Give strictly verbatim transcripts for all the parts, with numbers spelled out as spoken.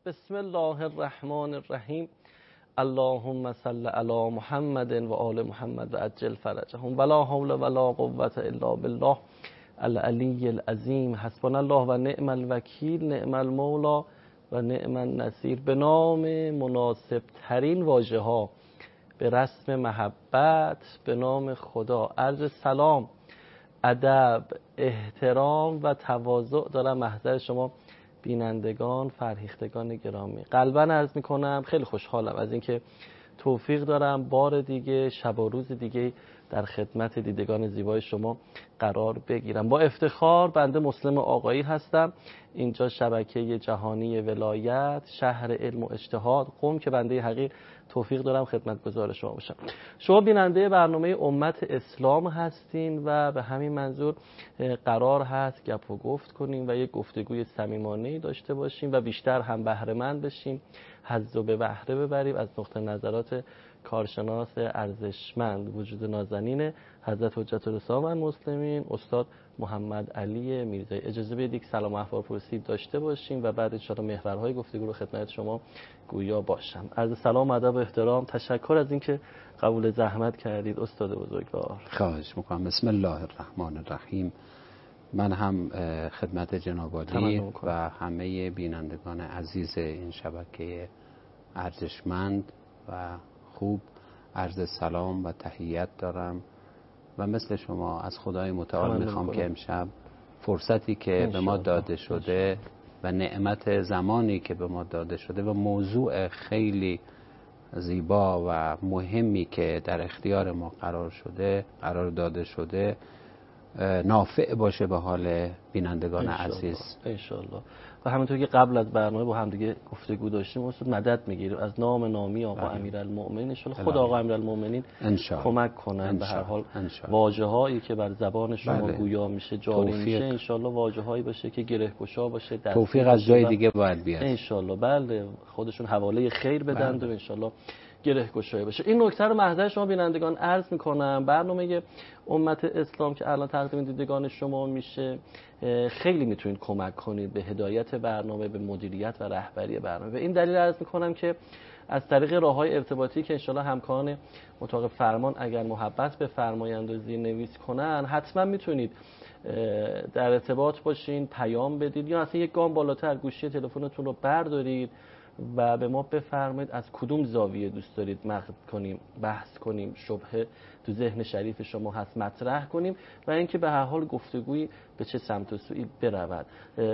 بسم الله الرحمن الرحیم. اللهم صل علی محمد و آل محمد و عجل فرجهم ولا حول ولا قوة الا بالله العلی العظیم. حسبنا الله و نعم الوکیل، نعم المولا و نعم النصیر. به نام مناسب ترین واژه ها به رسم محبت به نام خدا عرض سلام، ادب، احترام و تواضع دارم محضر شما بینندگان فرهیختگان گرامی. قلباً عرض میکنم خیلی خوشحالم از اینکه توفیق دارم بار دیگه شب و روز دیگه در خدمت دیدگان زیبای شما قرار بگیرم. با افتخار بنده مسلم آقایی هستم. اینجا شبکه جهانی ولایت، شهر علم و اجتهاد، قم که بنده حقیر توفیق دارم خدمتگزار شما باشم. شما بیننده برنامه امت اسلام هستین و به همین منظور قرار هست گپ و گفت کنیم و یک گفتگوی صمیمانه‌ای داشته باشیم و بیشتر هم بهره مند بشیم، حظ و به بهره ببریم از نقطه نظرات کارشناس ارزشمند وجود نازنین حضرت حجت الاسلام المسلمین استاد محمد علی میرزایی. اجازه بدید سلام و احوالپرسی داشته باشیم و بعد ان شاءالله محورهای گفتگو رو خدمت شما گویا باشم. عرض سلام، ادب و احترام، تشکر از اینکه قبول زحمت کردید استاد بزرگوار. خواهش میکنم. بسم الله الرحمن الرحیم. من هم خدمت جناب عالی و همه بینندگان عزیز این شبکه ارزشمند و خوب عرض سلام و تحیت دارم و مثل شما از خدای متعال میخوام که امشب فرصتی که به ما داده شده و نعمت زمانی که به ما داده شده و موضوع خیلی زیبا و مهمی که در اختیار ما قرار شده قرار داده شده نافع باشه به حال بینندگان عزیز انشالله. و همونطور که قبل از برنامه با هم دیگه گفتگو داشتیم استاد مدد میگیریم از نام نامی آقا امیرالمؤمنین. انشالله خود آقا امیرالمؤمنین کمک کنن. به هر حال واژه هایی که بر زبان شما بله. گویا میشه جاری توفیق. میشه انشالله واژه هایی باشه که گرهگشا باشه، توفیق از جای دیگه باید بیاد انشالله. بله خودشون حواله خیر بدند بله. و انشالله گره گشایی باشه. این نکته رو محضر شما بینندگان عرض میکنم. برنامه امت اسلام که الان تقدیم دیدگان شما میشه خیلی میتونید کمک کنید به هدایت برنامه، به مدیریت و رهبری برنامه. به این دلیل عرض میکنم که از طریق راههای ارتباطی که انشالله همکاران اتاق فرمان اگر محبت بفرمایند و زیرنویس کنن حتما میتونید در ارتباط باشین، پیام بدید یا اصلا یک گام بالاتر گوشی تلفنتون رو بردارید و به ما بفرمایید از کدوم زاویه دوست دارید مخ کنیم، بحث کنیم، شبهه تو ذهن شریف شما هست مطرح کنیم و اینکه به هر حال گفتگویی به چه سمت و سوی برود.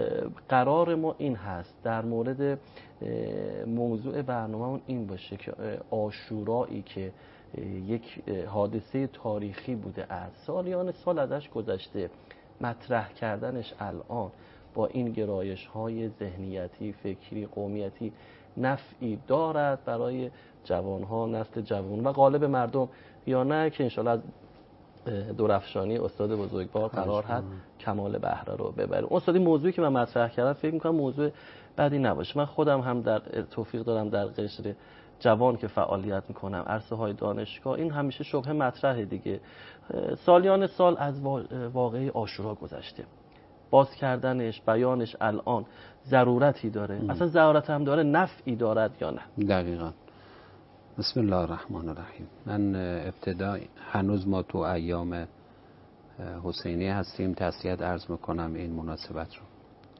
قرار ما این هست در مورد موضوع برنامه‌مون این باشه که عاشورایی که یک حادثه تاریخی بوده از سالیان سال ازش گذشته، مطرح کردنش الان با این گرایش های ذهنیتی، فکری، قومیتی نفعی دارد برای جوانها، نسل جوان و غالب مردم یا نه، که انشالله از دورافشانی استاد بزرگوار قرار هست کمال بهره رو ببریم. استادی موضوعی که من مطرح کردم فکر میکنم موضوع بدی نباشه. من خودم هم در توفیق دارم در قشر جوان که فعالیت میکنم، عرصه های دانشگاه، این همیشه شبهه مطرحه دیگه. سالیان سال از واقعه عاشورا گذشته، باز کردنش، بیانش الان ضرورتی داره؟ ام. اصلا ضرورت هم داره، نفعی دارد یا نه؟ دقیقاً. بسم الله الرحمن الرحیم. من ابتدا هنوز ما تو ایام حسینی هستیم، تسلیت عرض میکنم این مناسبت رو.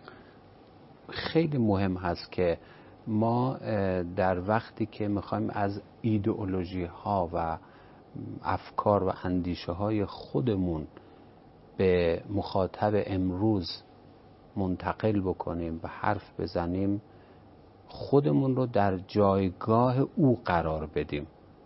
خیلی مهم هست که ما در وقتی که میخوایم از ایدئولوژی ها و افکار و اندیشه های خودمون به مخاطب امروز منتقل بکنیم و حرف بزنیم، خودمون رو در جایگاه او قرار بدیم.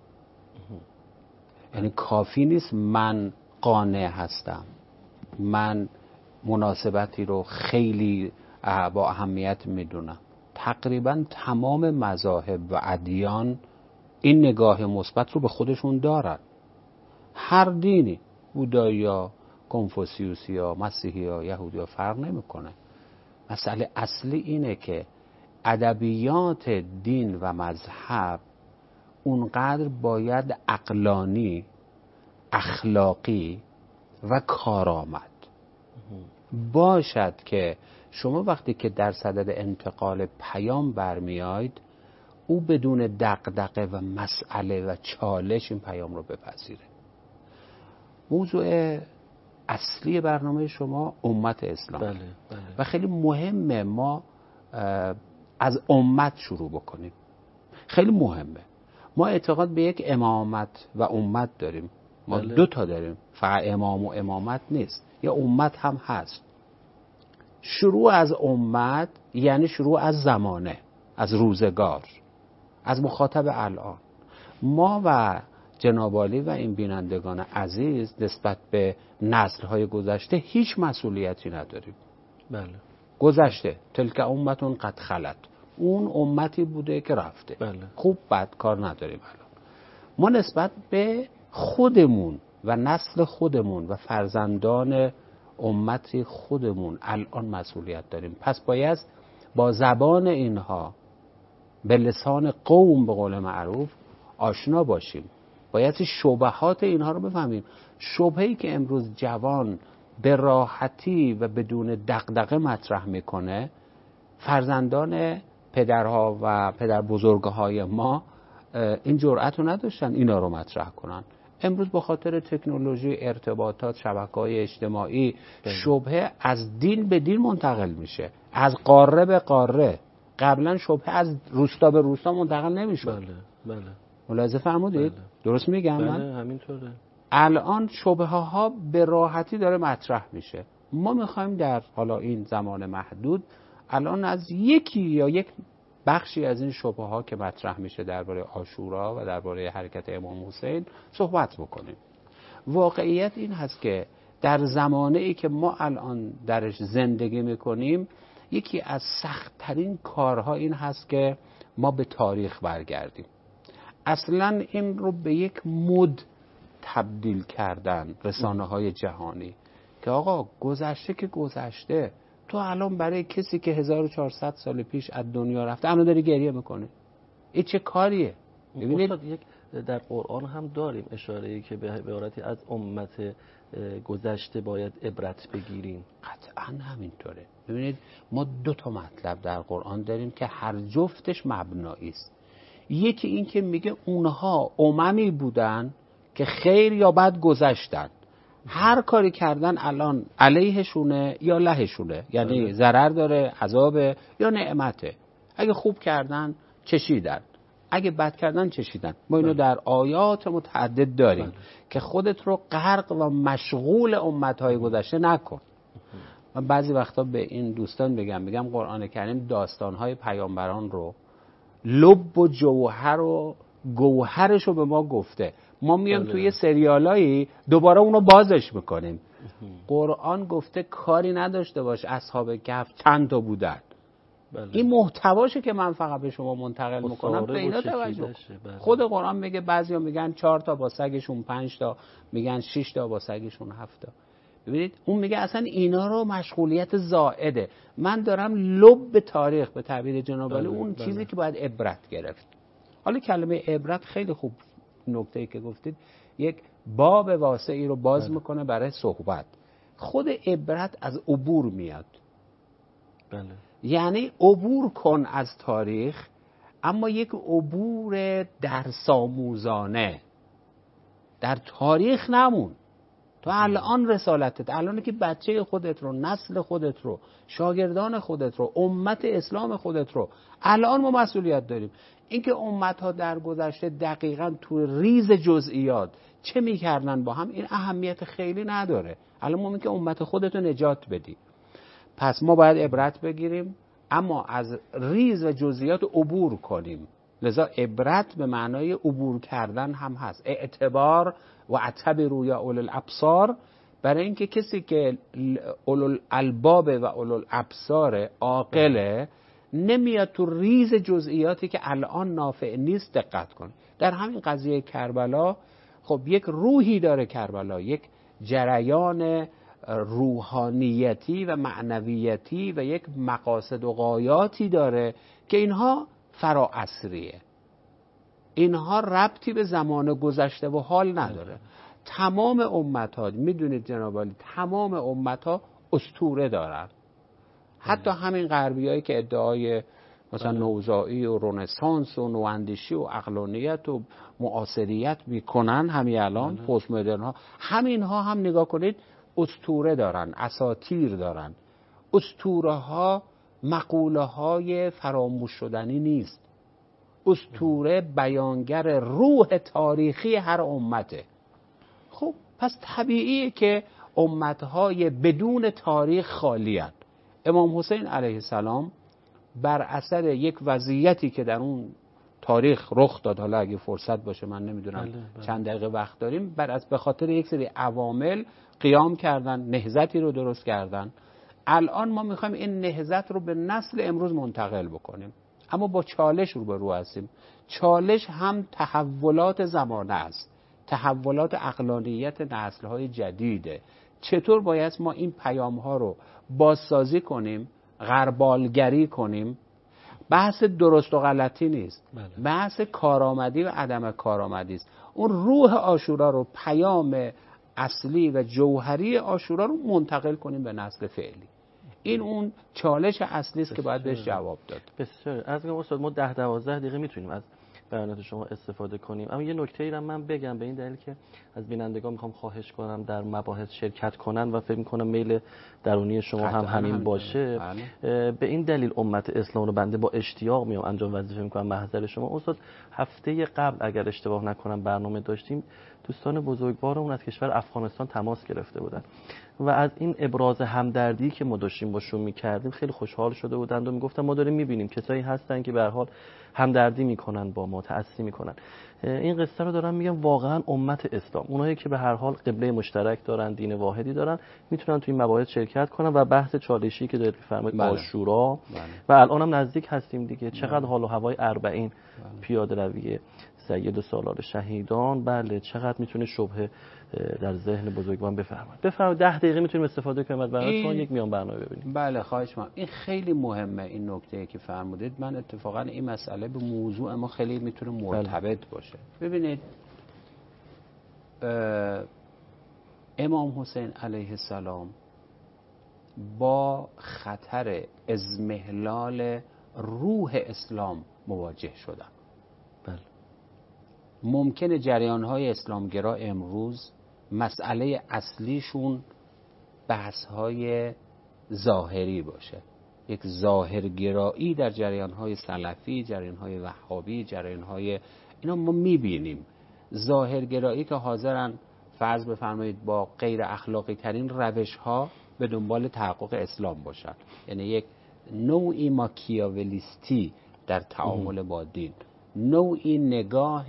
یعنی کافی نیست من قانع هستم، من مناسبتی رو خیلی با اهمیت میدونم. تقریبا تمام مذاهب و ادیان این نگاه مثبت رو به خودشون دارن. هر دینی، بودایی یا کنفوسیوسی یا مسیحی یا یهودی یا فرق نمیکنه. مسئله اصلی اینه که ادبیات دین و مذهب اونقدر باید عقلانی، اخلاقی و کارآمد باشد که شما وقتی که در صدد انتقال پیام برمیاید، او بدون دغدغه و مسئله و چالش این پیام رو بپذیره. موضوع اصلی برنامه شما امت اسلام. بله، بله. و خیلی مهمه ما از امت شروع بکنیم. خیلی مهمه. ما اعتقاد به یک امامت و امت داریم. ما بله. دو تا داریم، فقط امام و امامت نیست، یا امت هم هست. شروع از امت یعنی شروع از زمانه، از روزگار، از مخاطب الان. ما و جناب عالی و این بینندگان عزیز نسبت به نسل‌های گذشته هیچ مسئولیتی نداریم. بله. گذشته، تلک امتون قد خلت، اون امتی بوده که رفته. بله. خوب بد کار نداریم الان. ما نسبت به خودمون و نسل خودمون و فرزندان امتی خودمون الان مسئولیت داریم. پس باید با زبان اینها به لسان قوم به قول معروف آشنا باشیم. باید شبهات اینها رو بفهمیم. شبهه‌ای که امروز جوان به راحتی و بدون دغدغه مطرح میکنه، فرزندان پدرها و پدر بزرگهای ما این جرأت رو نداشتن اینا رو مطرح کنن. امروز به خاطر تکنولوژی، ارتباطات، شبکه‌های اجتماعی شبهه از دین به دین منتقل میشه، از قاره به قاره. قبلا شبهه از روستا به روستا منتقل نمیشد. بله بله. ملاحظه فرمودید؟ بله. درست میگم بله، من؟ همینطوره. الان شبهه ها به راحتی داره مطرح میشه. ما میخوایم در حالا این زمان محدود الان از یکی یا یک بخشی از این شبهه ها که مطرح میشه درباره عاشورا و درباره حرکت امام حسین صحبت بکنیم. واقعیت این هست که در زمانه ای که ما الان درش زندگی میکنیم، یکی از سخت‌ترین کارها این هست که ما به تاریخ برگردیم. اصلا این رو به یک مد تبدیل کردن رسانه های جهانی که آقا گذشته که گذشته، تو الان برای کسی که هزار و چهارصد سال پیش از دنیا رفته الان داری گریه میکنی. این چه کاریه؟ ببینید یک در قرآن هم داریم اشاره‌ای که به عبارتی از امت گذشته باید عبرت بگیریم. قطعا همینطوره. ببینید ما دو تا مطلب در قرآن داریم که هر جفتش مبنایی است. یکی این که میگه اونها اممی بودن که خیر یا بد گذشتن، هر کاری کردن الان علیهشونه یا لهشونه، یعنی ضرر داره، عذابه یا نعمته. اگه خوب کردن چشیدن، اگه بد کردن چشیدن. ما اینو در آیات متعدد داریم که خودت رو غرق و مشغول امتهای گذشته نکن. من بعضی وقتا به این دوستان بگم میگم قرآن کریم داستانهای پیامبران رو لب و جوهر و گوهرش رو به ما گفته. ما میام بله. توی سریالایی دوباره اونو بازش میکنیم. قرآن گفته کاری نداشته باش اصحاب کهف چند تا بودن. بله. این محتواشه که من فقط به شما منتقل میکنم، به اینا توجه. بله. خود قرآن میگه بعضیا میگن چهار تا با سگشون، پنج تا میگن شش تا با سگشون، هفت تا. ببینید اون میگه اصلا اینا رو مشغولیت زائده. من دارم لب به تاریخ، به تعبیر جناب عالی اون بله. چیزی که باید عبرت گرفت. حالا کلمه عبرت خیلی خوب نکته‌ای که گفتید یک باب واسعی رو باز بله. میکنه برای صحبت. خود عبرت از عبور میاد. بله. یعنی عبور کن از تاریخ، اما یک عبور درس آموزانه. در تاریخ نمون. تو الان رسالتت، الان که بچه خودت رو، نسل خودت رو، شاگردان خودت رو، امت اسلام خودت رو، الان ما مسئولیت داریم. اینکه امت‌ها در گذشته دقیقاً تو ریز جزئیات چه می‌کردن با هم، این اهمیت خیلی نداره. الان ما میگه امت خودت رو نجات بدی. پس ما باید عبرت بگیریم، اما از ریز و جزئیات عبور کنیم. لذا عبرت به معنای عبور کردن هم هست. اعتبار و اعتبروا یا اولو الابصار، برای اینکه کسی که اولو الالباب و اولو الابصار عاقله نمیاد تو ریز جزئیاتی که الان نافع نیست دقت کن. در همین قضیه کربلا خب یک روحی داره کربلا، یک جریان روحانیتی و معنویتی و یک مقاصد و غایاتی داره که اینها فراعصریه. اینها ربطی به زمان گذشته و حال نداره. تمام امت‌ها، میدونید جناب عالی، تمام امت‌ها اسطوره دارن. حتی همین غربیایی که ادعای مثلا نوزایی و رنسانس و نواندیشی و عقلانیت و معاصریت میکنن، همین الان پست مدرن ها، همین ها هم نگاه کنید اسطوره دارن، اساطیر دارن. اسطوره ها مقوله های فراموش شدنی نیست. اسطوره بیانگر روح تاریخی هر امته. خب پس طبیعیه که امتهای بدون تاریخ خالی‌اند. امام حسین علیه السلام بر اثر یک وضعیتی که در اون تاریخ رخ داد، حالا اگه فرصت باشه من نمیدونم بله بله. چند دقیقه وقت داریم، بر از به خاطر یک سری عوامل قیام کردن، نهضتی رو درست کردن. الان ما میخوایم این نهضت رو به نسل امروز منتقل بکنیم، اما با چالش روبرو هستیم. چالش هم تحولات زمانه است، تحولات عقلانیت نسل‌های جدیده. چطور باید ما این پیام‌ها رو بازسازی کنیم، غربالگری کنیم؟ بحث درست و غلطی نیست، بله. بحث کارآمدی و عدم کارآمدی است. اون روح عاشورا رو، پیام اصلی و جوهری عاشورا رو منتقل کنیم به نسل فعلی. این اون چالش اصلی است که باید بهش جواب داد. بسیار. از میگم استاد ما ده دوازده دقیقه میتونیم از بیانات شما استفاده کنیم، اما یه نکته ای رو من بگم، به این دلیل که از بینندگان میخوام خواهش کنم در مباحث شرکت کنن و فکر میکنم میل درونی شما هم همین باشه. بله. به این دلیل امت اسلام رو بنده با اشتیاق میام انجام وظیفه میکنم محضر شما. استاد هفته قبل اگر اشتباه نکنم برنامه داشتیم، دوستان بزرگوارمون از کشور افغانستان تماس گرفته بودن و از این ابراز همدردی که ما داشتیم باشون میکردیم خیلی خوشحال شده بودند و میگفتن ما داریم میبینیم کسایی هستن که به هر حال همدردی میکنن با ما، تأثیر میکنن. این قصه رو دارم میگم، واقعا امت اسلام، اونایی که به هر حال قبله مشترک دارن، دین واحدی دارن، میتونن توی این مباحث شرکت کنن و بحث چالشی که دارید میفرمایید عاشورا بله. و الان هم نزدیک هستیم دیگه، چقدر بله. حال و هوای اربعین بله. پیاده روی سید و سالار شهیدان، بله چقدر میتونه شبهه در ذهن بزرگواران بفرمایید. بفرمایید ده دقیقه میتونیم استفاده کنیم از برنامه‌تون، یک میان برنامه ببینیم. بله خواهش می‌کنم. این خیلی مهمه این نکته که فرمودید. من اتفاقا این مسئله به موضوع ما خیلی میتونه مرتبط باشه. ببینید امام حسین علیه السلام با خطر اضمحلال روح اسلام مواجه شدن. بله. ممکنه جریان‌های اسلامگرا امروز مسئله اصلیشون بحث‌های ظاهری باشه، یک ظاهرگرایی در جریان‌های سلفی، جریان‌های وهابی، جریان‌های اینا ما می‌بینیم. ظاهرگرایی که حاضرن فرض بفرمایید با غیر اخلاقی ترین روش‌ها به دنبال تحقق اسلام باشن، یعنی یک نوعی ماکیاولیستی در تعامل با دین، نوعی نگاه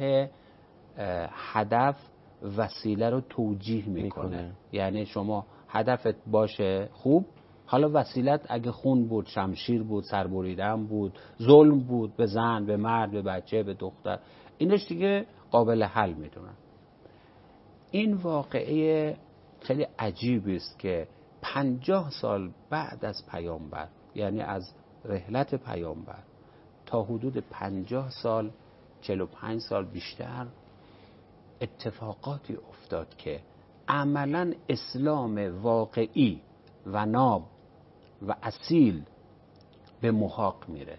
هدف وسیله رو توجیه میکنه. یعنی شما هدفت باشه خوب، حالا وسیلت اگه خون بود، شمشیر بود، سربریدن بود، ظلم بود به زن، به مرد، به بچه، به دختر، اینش دیگه قابل حل میدونن. این واقعه خیلی عجیبی است که پنجاه سال بعد از پیامبر، یعنی از رحلت پیامبر تا حدود پنجاه سال، چهل و پنج سال بیشتر، اتفاقاتی افتاد که عملاً اسلام واقعی و ناب و اصیل به محاق میره.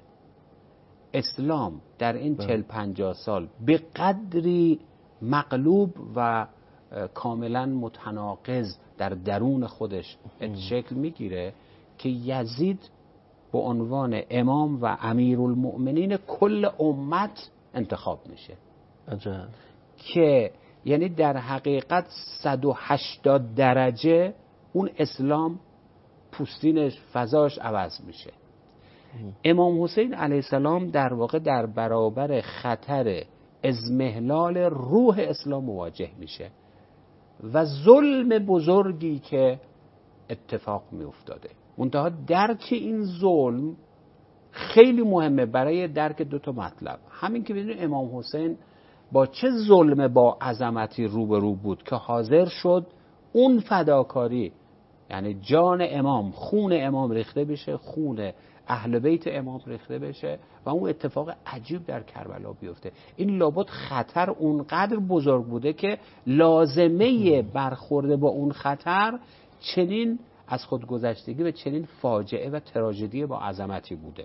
اسلام در این چهل پنجاه سال به قدری مغلوب و کاملاً متناقض در درون خودش شکل میگیره که یزید به عنوان امام و امیرالمؤمنین کل امت انتخاب میشه. عجب. که یعنی در حقیقت صد و هشتاد درجه اون اسلام پوستینش، فضاش عوض میشه. امام حسین علیه السلام در واقع در برابر خطر اضمحلال روح اسلام مواجه میشه و ظلم بزرگی که اتفاق میافتاده. منتها درک این ظلم خیلی مهمه برای درک دو تا مطلب. همین که ببینید امام حسین با چه ظلم با عظمتی روبرو بود که حاضر شد اون فداکاری، یعنی جان امام، خون امام ریخته بشه، خون اهل بیت امام ریخته بشه و اون اتفاق عجیب در کربلا بیفته. این لابد خطر اونقدر بزرگ بوده که لازمه برخورد با اون خطر چنین از خودگذشتگی به چنین فاجعه و تراژدی با عظمتی بوده.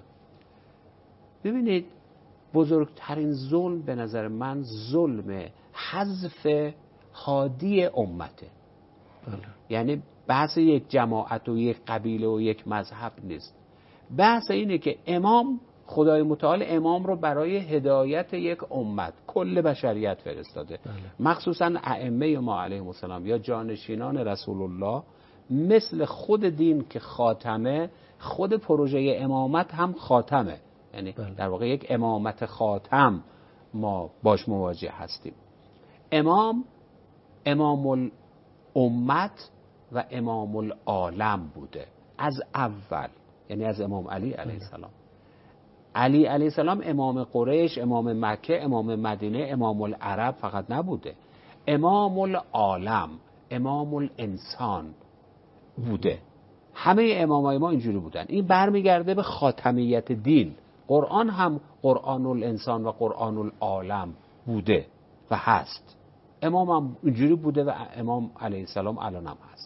ببینید بزرگترین ظلم به نظر من ظلم حذف هادی امته. بله. یعنی بحث یک جماعت و یک قبیله و یک مذهب نیست. بحث اینه که امام، خدای متعال امام رو برای هدایت یک امت کل بشریت فرستاده. بله. مخصوصا ائمه ما علیهم السلام یا جانشینان رسول الله، مثل خود دین که خاتمه، خود پروژه امامت هم خاتمه. یعنی بله. در واقع یک امامت خاتم ما باش مواجه هستیم. امام امام الامت و امام العالم بوده از اول، یعنی از امام علی علیه السلام. علی علیه السلام امام قریش، امام مکه، امام مدینه، امام العرب فقط نبوده، امام العالم، امام الانسان بوده. همه امامای ما اینجوری بودن. این برمیگرده به خاتمیت دین. قرآن هم قرآن الانسان و قرآن العالم بوده و هست. امام هم اینجوری بوده و امام علیه السلام الان هم هست.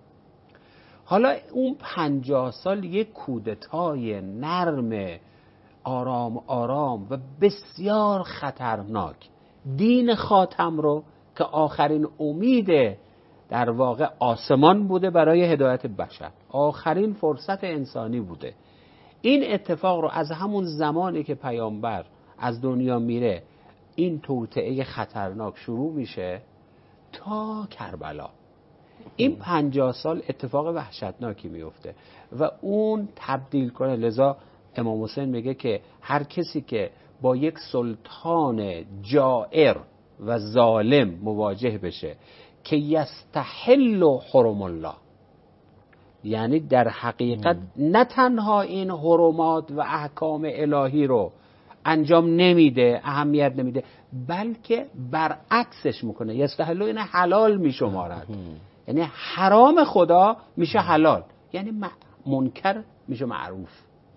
حالا اون پنجاه سال یک کودتای نرم، آرام آرام و بسیار خطرناک دین خاتم رو که آخرین امید در واقع آسمان بوده برای هدایت بشر، آخرین فرصت انسانی بوده. این اتفاق رو از همون زمانی که پیامبر از دنیا میره، این توطئه خطرناک شروع میشه تا کربلا. این پنجاه سال اتفاق وحشتناکی میفته و اون تبدیل کنه. لذا امام حسین میگه که هر کسی که با یک سلطان جائر و ظالم مواجه بشه که یستحل حرم الله، یعنی در حقیقت نه تنها این حرمات و احکام الهی رو انجام نمیده، اهمیت نمیده، بلکه برعکسش میکنه. یستحل این حلال میشمارد، یعنی حرام خدا میشه حلال، یعنی منکر میشه معروف.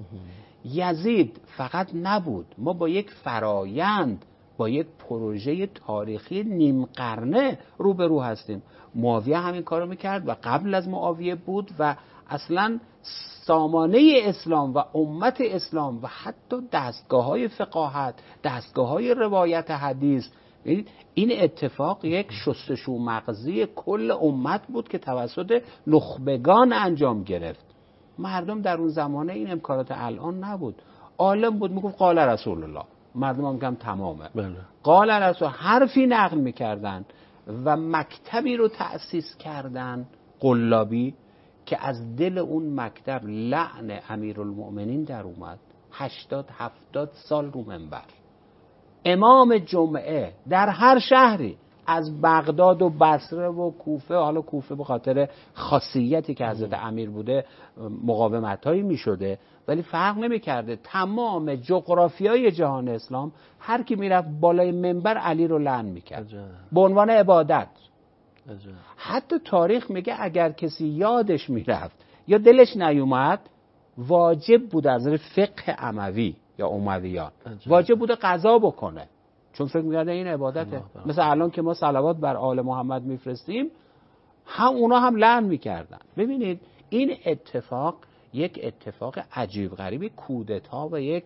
یزید فقط نبود، ما با یک فرایند، با یک پروژه تاریخی نیم قرنه روبرو هستیم. معاویه همین کارو میکرد و قبل از معاویه بود و اصلا سامانه اسلام و امت اسلام و حتی دستگاه های فقاهت، دستگاه های روایت حدیث، این اتفاق یک شستشو مغزی کل امت بود که توسط نخبگان انجام گرفت. مردم در اون زمانه این امکانات الان نبود. عالم بود میگفت قال رسول الله، مردم هم میگم تمامه. بله. قال رسول، حرفی نقل میکردن و مکتبی رو تأسیس کردن قلابی که از دل اون مکتب لعن امیرالمؤمنین در اومد. هشتاد هفتاد سال رو منبر، امام جمعه در هر شهری، از بغداد و بصره و کوفه، حالا کوفه به خاطر خاصیتی که حضرت امیر بوده مقاومتایی می شده ولی فرق نمی کرده، تمام جغرافیای جهان اسلام هر کی می رفت بالای منبر علی رو لعن می کرد به عنوان عبادت. عجب. حتی تاریخ میگه اگر کسی یادش می رفت یا دلش نیومد، واجب بود از فقه اموی یا امویان واجب بوده قضا بکنه، چون فکر می‌کرده این عبادته. مثل الان که ما صلوات بر آل محمد میفرستیم، هم اونا هم لعن میکردن. ببینید این اتفاق یک اتفاق عجیب غریبی، کودتا و یک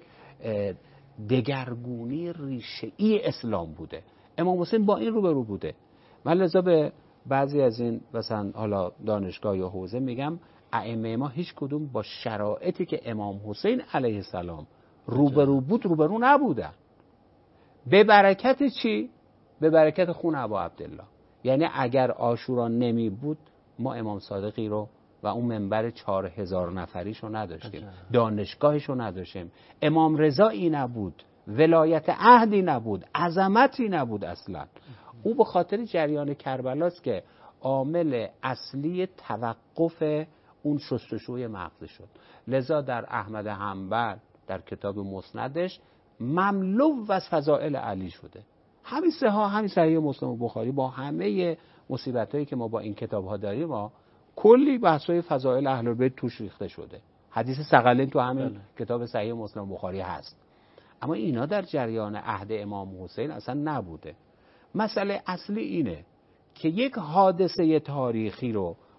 دگرگونی ریشه‌ای اسلام بوده. امام حسین با این روبرو بوده. من لذا به بعضی از این مثلا حالا دانشگاه یا حوزه میگم ائمه ما هیچ کدوم با شرایطی که امام حسین علیه السلام روبرو بود روبرو نبودن. به برکت چی؟ به برکت خون ابا عبدالله. یعنی اگر عاشورا نمی بود ما امام صادقی رو و اون منبر چهار هزار نفریش رو نداشتیم، دانشگاهش رو نداشتیم، امام رضایی نبود، ولایت عهدی نبود، عظمتی نبود اصلا. او به خاطر جریان کربلاست که عامل اصلی توقف اون شستشوی مغزی شد. لذا در احمد حنبل در کتاب مسندش مملو از فضائل علی شده. همین سه ها، همین صحیح مسلم و بخاری با همه مصیبتایی که ما با این کتاب ها داریم، ما کلی بحثای فضائل اهل بیت توش ریخته شده. حدیث ثقلین تو همین بله. کتاب صحیح مسلم و بخاری هست. اما اینا در جریان عهد امام حسین اصلا نبوده. مسئله اصلی اینه که یک حادثه تاریخی رو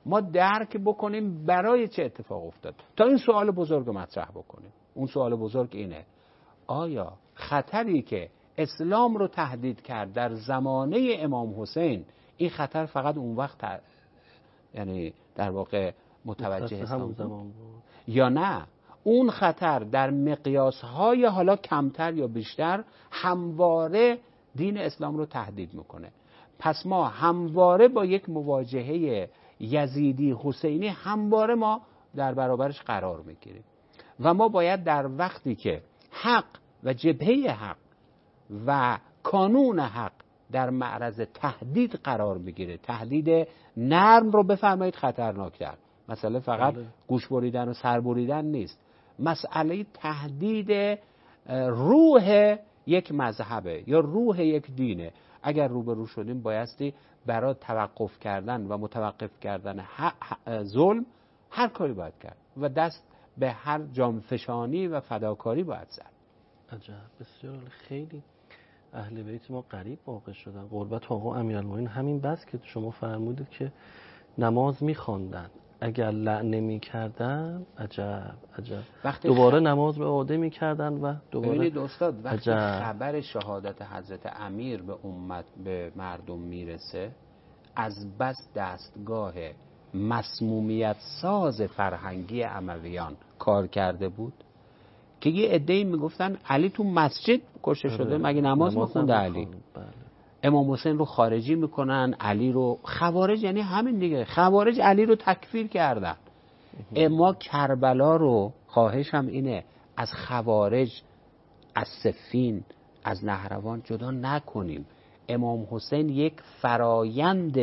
ما درک بکنیم برای چه اتفاق افتاد، تا این سوال بزرگ مطرح بکنیم. اون سوال بزرگ اینه: آیا خطری که اسلام رو تهدید کرد در زمانه امام حسین، این خطر فقط اون وقت ت... یعنی در واقع متوجه اسلام زمان بود، یا نه اون خطر در مقیاس‌های حالا کمتر یا بیشتر همواره دین اسلام رو تهدید میکنه؟ پس ما همواره با یک مواجهه یزیدی حسینی همواره ما در برابرش قرار میگیریم و ما باید در وقتی که حق و جبهه حق و کانون حق در معرض تهدید قرار بگیره، تهدید نرم رو بفرمایید خطرناکتر، مسئله فقط بله. گوش بریدن و سر بریدن نیست، مسئله تهدید روح یک مذهبه یا روح یک دینه. اگر روبرو شدیم بایستی برای توقف کردن و متوقف کردن ظلم هر کاری باید کرد و دست به هر جانفشانی و فداکاری باید زد. عجب، بسیار خیلی اهل بیت ما غریب واقع شدن. قربت آقا امیرالمومنین همین بس که شما فرمودید که نماز می‌خواندن، اگر لعن نمی‌کردن عجب عجب دوباره خ... نماز به عاده می‌کردن و دوباره. ببینید استاد، وقتی عجب. خبر شهادت حضرت امیر به امت به مردم میرسه، از بس دستگاه مسمومیت ساز فرهنگی امویان کار کرده بود که یه عده‌ای میگفتن علی تو مسجد کشته شده، مگه نماز می‌خونده علی؟ بله. امام حسین رو خارجی میکنن، علی رو خوارج، یعنی همین دیگه، خوارج علی رو تکفیر کردن. اما کربلا رو خواهش هم اینه از خوارج، از صفین، از نهروان جدا نکنیم. امام حسین یک فرایند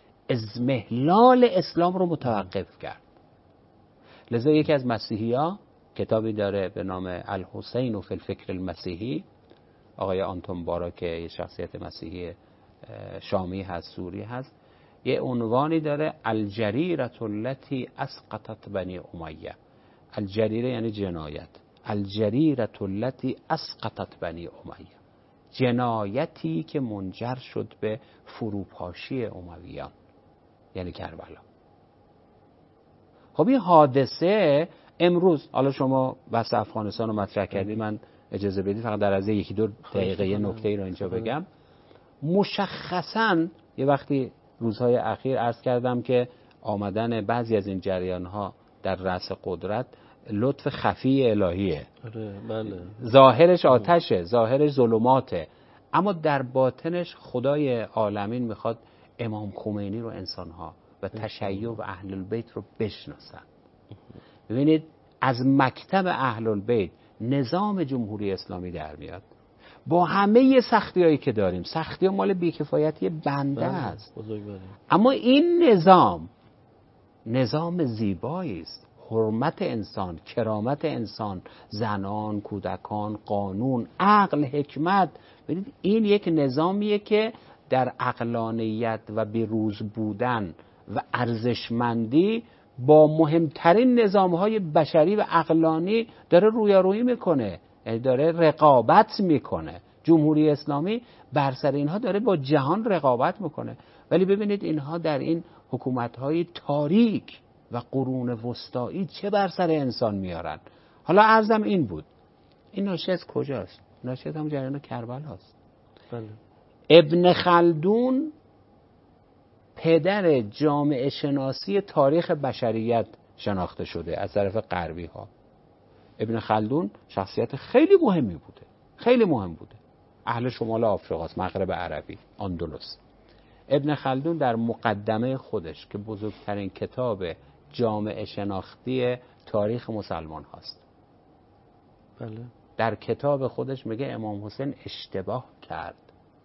اضمحلال اسلام رو متوقف کرد. لذا یکی از مسیحی‌ها کتابی داره به نام الحسین و فی الفکر المسیحی، آقای آنتون بارا که یه شخصیت مسیحی شامی هست، سوری هست، یه عنوانی داره الجریرة التي اسقطت بنی امیه. الجریره یعنی جنایت، الجریرة التي اسقطت بنی امیه، جنایتی که منجر شد به فروپاشی امویان، یعنی کربلا. خب این حادثه امروز، حالا شما بحث افغانستان رو مطرح کردی، من اجازه بدید فقط در از یکی دو دقیقه یه نکته رو اینجا بگم. مشخصاً یه وقتی روزهای اخیر عرض کردم که آمدن بعضی از این جریان‌ها در رأس قدرت لطف خفی الهیه. بله. ظاهرش آتشه، ظاهرش ظلماته، اما در باطنش خدای عالمین میخواد امام خمینی رو انسان‌ها و تشیع و اهل البیت رو بشناسن. ببینید از مکتب اهل البیت نظام جمهوری اسلامی در میاد با همه سختی‌هایی که داریم. سختی‌ها مال بی‌کفایتی بنده است، اما این نظام نظام زیبایی است. حرمت انسان، کرامت انسان، زنان، کودکان، قانون، عقل، حکمت. ببینید این یک نظامیه که در عقلانیت و بروز بودن و ارزشمندی با مهمترین نظام‌های بشری و عقلانی داره رویارویی میکنه، یعنی داره رقابت میکنه. جمهوری اسلامی بر سر اینها داره با جهان رقابت میکنه، ولی ببینید اینها در این حکومت‌های تاریک و قرون وسطایی چه بر سر انسان میارن. حالا عرضم این بود، این ناشی از کجاست؟ ناشی از هم جریان کربلاست. بله. ابن خلدون پدر جامعه شناسی تاریخ بشریت شناخته شده از طرف غربی ها. ابن خلدون شخصیت خیلی مهمی بوده، خیلی مهم بوده. اهل شمال آفریقاست، مغرب عربی، اندلس. ابن خلدون در مقدمه خودش که بزرگترین کتاب جامعه شناختی تاریخ مسلمان هاست، بله، در کتاب خودش میگه امام حسین اشتباه کرد.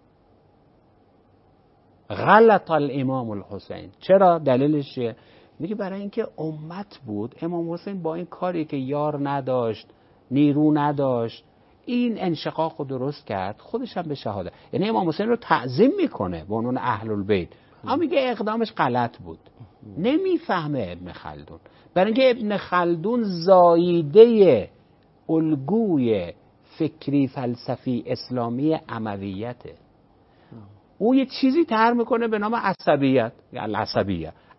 غلط الامام الحسین. چرا؟ دلیلش چیه؟ میگه برای اینکه امت بود. امام حسین با این کاری که یار نداشت، نیرو نداشت، این انشقاق رو درست کرد، خودش هم به شهادت، یعنی امام حسین رو تعظیم میکنه به عنوان اهل البیت، اما میگه اقدامش غلط بود. نمیفهمه ابن خلدون، برای اینکه ابن خلدون زاییده الگوی فکری فلسفی اسلامی امویته. او یه چیزی طرح میکنه به نام عصبیت، یعنی العصبیه.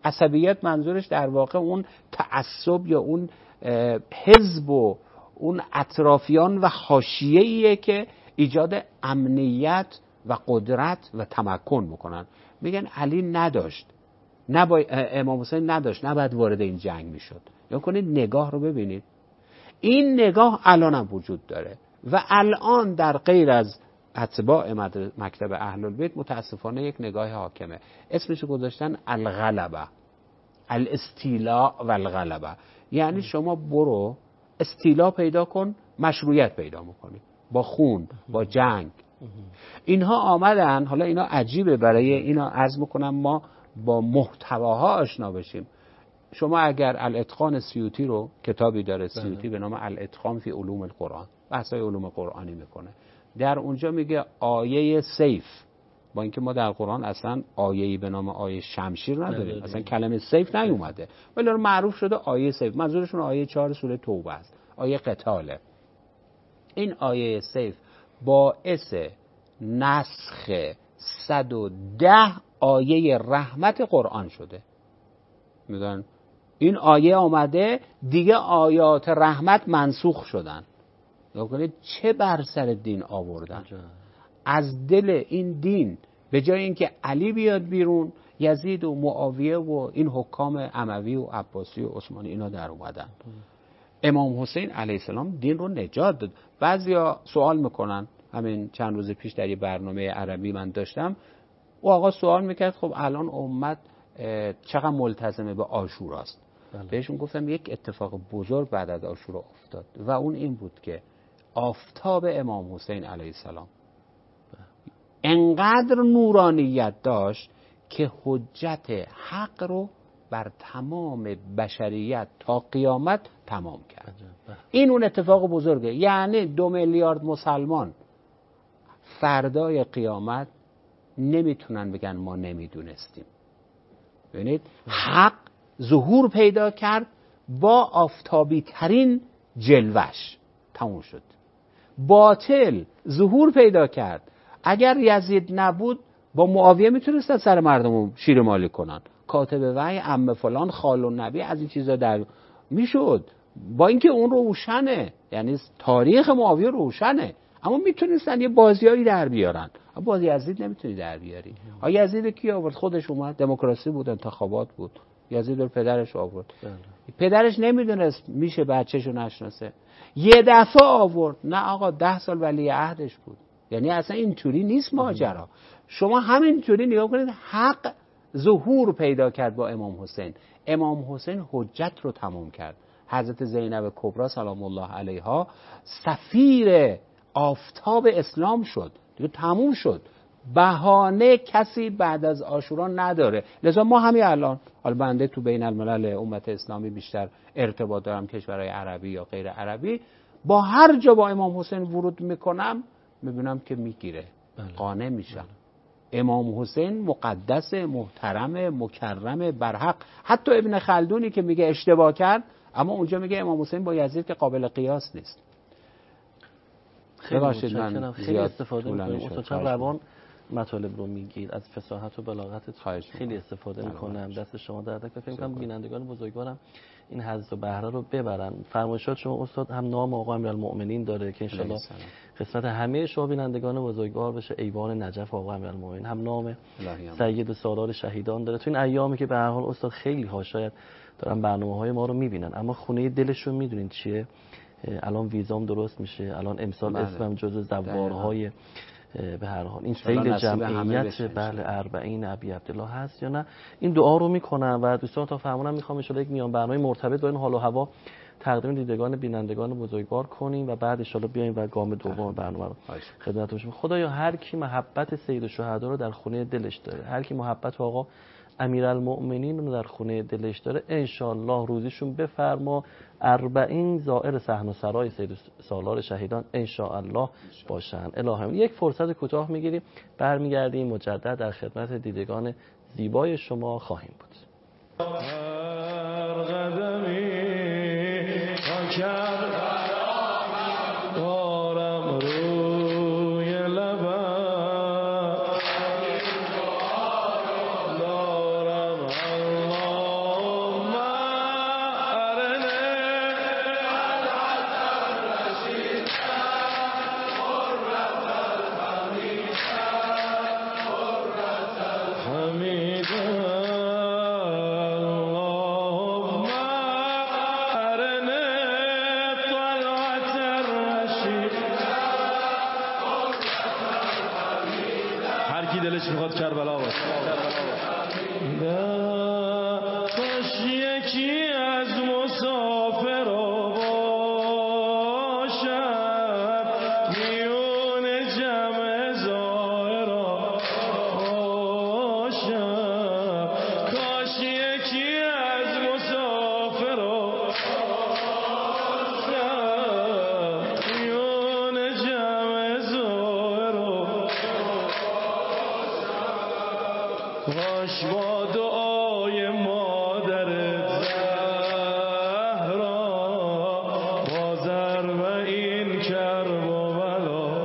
عصبیت منظورش در واقع اون تعصب یا اون حزب و اون اطرافیان و حاشیه‌ایه که ایجاد امنیت و قدرت و تمکن میکنن. میگن علی نداشت، نبا... امام حسین نداشت، نباید وارد این جنگ میشد. یا کنید نگاه رو ببینید، این نگاه الان هم وجود داره و الان در غیر از اتباع مکتب اهل البیت متاسفانه یک نگاه حاکمه، اسمش گذاشتن الغلبه، الاستیلاء و الغلبه. یعنی شما برو استیلا پیدا کن، مشروعیت پیدا میکنی با خون، با جنگ. اینها آمدن، حالا اینا عجیبه، برای اینا عرض میکنم ما با محتواها آشنا بشیم. شما اگر الاتقان سیوطی رو، کتابی داره سیوطی به نام الاتقان فی علوم القرآن، بحثای علوم قرآنی میکنه، در اونجا میگه آیه سیف، با اینکه ما در قرآن اصلا آیه‌ای به نام آیه شمشیر نداریم، اصلا کلمه سیف نیومده، ولی معروف شده آیه سیف. منظورشون آیه چهار سوره توبه است، آیه قتاله. این آیه سیف باعث نسخ صد و ده آیه رحمت قرآن شده. میگن این آیه آمده دیگه آیات رحمت منسوخ شدن. نکنید چه بر سر دین آوردن. از دل این دین به جای اینکه علی بیاد بیرون، یزید و معاویه و این حکام اموی و عباسی و عثمانی اینا در اومدن. امام حسین علیه السلام دین رو نجات داد. بعضیا سوال میکنن، همین چند روز پیش در یه برنامه عربی من داشتم، و آقا سوال میکرد خب الان امت چقدر ملتزمه به عاشوراست. بله. بهشون گفتم یک اتفاق بزرگ بعد از عاشورا افتاد و اون این بود که آفتاب امام حسین علیه السلام انقدر نورانیت داشت که حجت حق رو بر تمام بشریت تا قیامت تمام کرد. این اون اتفاق بزرگه. یعنی دو میلیارد مسلمان فردای قیامت نمیتونن بگن ما نمیدونستیم. ببینید حق ظهور پیدا کرد با آفتابی ترین جلوش، تموم شد. باطل ظهور پیدا کرد. اگر یزید نبود با معاویه میتونستن سر مردم شیر مالی کنن، کاتب وحی، عمه فلان، خال النبی، از این چیزا در میشد. با اینکه اون روشنه، یعنی تاریخ معاویه روشنه، اما میتونستن یه بازیاری در بیارن. بازی یزید نمیتونی در بیاری. ها یزید کی آورد؟ خودش اومد، دموکراسی بود، انتخابات بود. یزید رو پدرش آورد. پدرش نمیدونست میشه بچه‌شو نشناسه، یه دفعه آورد. نه آقا ده سال ولی عهدش بود. یعنی اصلا اینطوری نیست ماجرا. شما همینطوری نگاه کنید، حق ظهور پیدا کرد با امام حسین. امام حسین حجت رو تمام کرد. حضرت زینب کبرا سلام الله علیها سفیر آفتاب اسلام شد، دیگه تموم شد. بهانه کسی بعد از عاشورا نداره. لذا ما همین الان، حالا بنده تو بین الملل امت اسلامی بیشتر ارتباط دارم، کشورهای عربی یا غیر عربی، با هر جا با امام حسین ورود میکنم میبینم که میگیره، قانع میشم. بله. امام حسین مقدس، محترم، مکرم، برحق. حتی ابن خلدونی که میگه اشتباه کرد، اما اونجا میگه امام حسین با یزید که قابل قیاس نیست. خیلی متشکرم، خیلی استفاده می‌کنیم. استاد روان مطالب رو میگید، از فصاحت و بلاغت خیلی استفاده میکنم. دست شما در دست. فکر می‌کنم بینندگان بزرگوارم این حظ و بهره رو ببرن. فرمایشات شما استاد هم نام آقا امیرالمؤمنین داره که انشالله قسمت همه شما بینندگان بزرگوار بشه، ایوان نجف آقا امیرالمؤمنین، هم نام سید و سالار شهیدان داره. تو این ایامی که به هر حال استاد خیلی ها شاید دارن برنامه‌های ما رو میبینن، اما خونه دلشون میدونین چیه؟ الان ویزام درست میشه، الان امسال اسمم جزو زوارهای به هر حال این سیل جمعیت بله اربعین ابی عبدالله هست یا نه. این دعا رو میکنم و دوستان تا فهمونم میخوام ان شاءالله یک میان برنامه مرتبط با این حال و هوا تقدیم دیدگان بینندگان بزرگوار کنیم و بعد ان شاءالله بیایم و گام دوم برنامه رو خدمتتون باشیم. خدایا هر کی محبت سید الشهدا رو در خونه دلش داره، هر کی محبت آقا امیرالمؤمنین رو در خونه دلش داره، ان شاء الله روزیشون بفرما اربعین زائر صحن و سرای سید سالار شهیدان ان شاء الله باشن. الهی یک فرصت کوتاه میگیریم، برمیگردیم مجدد در خدمت دیدگان زیبای شما خواهیم بود. کی دلش میخواد کربلا باشه. کاش یکی از مسافرها باشد میون جمع زائرها باشد. کاش یکی از مسافرها باشد میون جمع زائرها. کاش با دعای مادرت زهرا بازر و این کرب و بلا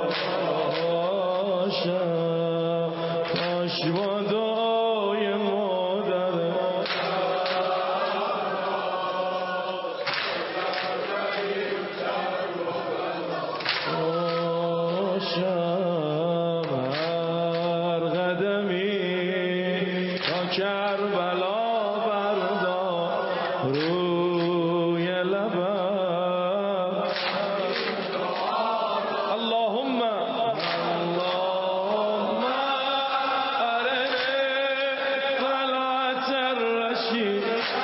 باشد. کاش با دعای مادرت باشد. هر قدمی تا کربلا بردار روی لبم. اللهم اللهم ارنی طلعت الرشید.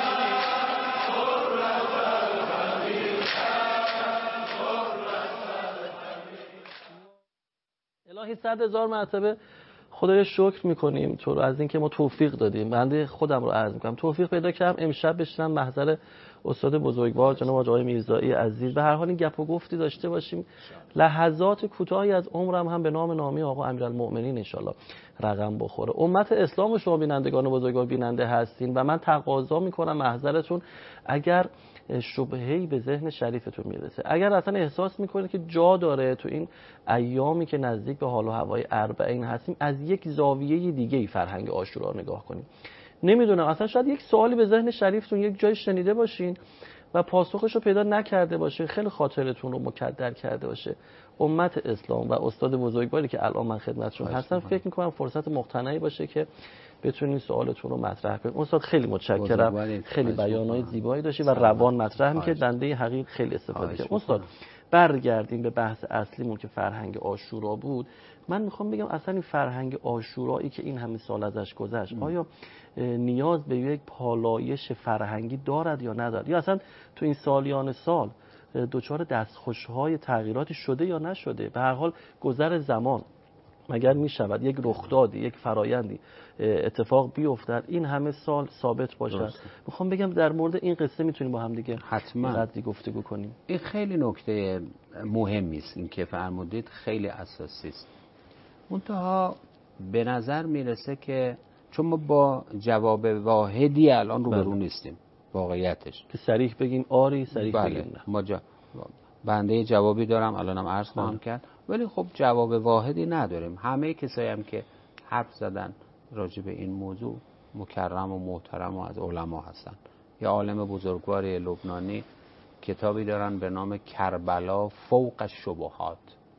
الهی صد هزار مرتبه خدای شکر میکنیم تو رو از اینکه ما توفیق دادیم. بنده خودم رو عرض میکنم توفیق پیدا کردم امشب بشینم محضر استاد بزرگوار جناب آقای میرزایی عزیز به هر حال این گپ و گفتی داشته باشیم. لحظات کوتاهی از عمرم هم به نام نامی آقا امیرالمؤمنین ان شاءالله رقم بخوره. امت اسلام و شما بینندگان بزرگوار بیننده هستین و من تقاضا میکنم محضرتون اگر شبهه‌ای به ذهن شریفتون میرسه، اگر اصلا احساس میکنید که جا داره تو این ایامی که نزدیک به حال و هوای اربعین هستیم از یک زاویه دیگه فرهنگ عاشورا نگاه کنیم. نمیدونم اصلا شاید یک سوالی به ذهن شریفتون یک جای شنیده باشین و پاسخش رو پیدا نکرده باشه، خیلی خاطرتون رو مکدر کرده باشه. امت اسلام و استاد بزرگواری که الان من خدمتشون هستم فکر میکنم فرصت مقتنعی باشه که بتونین سوالتون رو مطرح کنید. استاد خیلی متشکرم، خیلی بیانات زیبایی داشتی و روان مطرح می‌کرد، دنده حقیق خیلی استفاده کرد. استاد برگردیم به بحث اصلیمون که فرهنگ عاشورا بود. من میخوام بگم اصلا این فرهنگ عاشورایی که این همه سال ازش گذشت آیا نیاز به یک پالایش فرهنگی دارد یا ندارد، یا اصلا تو این سالیان سال دچار دستخوش‌های تغییراتی شده یا نشده؟ به هر حال گذر زمان مگر می شود یک رخدادی، یک فرایندی اتفاق بیفتد این همه سال ثابت باشد؟ میخوام بگم در مورد این قصه میتونیم با هم دیگه حتما قدری گفتگو کنیم. این خیلی نکته مهمی است، این که فرمودید خیلی اساسی است. منتها به نظر میرسه که چون ما با جواب واحدی الان روبرو بله. نیستیم واقعیتش که صریح بگیم آری صریح بله. بگیم نه. ما جا... بنده جوابی دارم الانم عرض خواهم کرد ولی خب جواب واحدی نداریم. همه کسایی هم که حرف زدن راجع به این موضوع مکرم و محترم و از علما هستن. یه عالم بزرگوار لبنانی کتابی دارن به نام کربلا فوق الشبهات.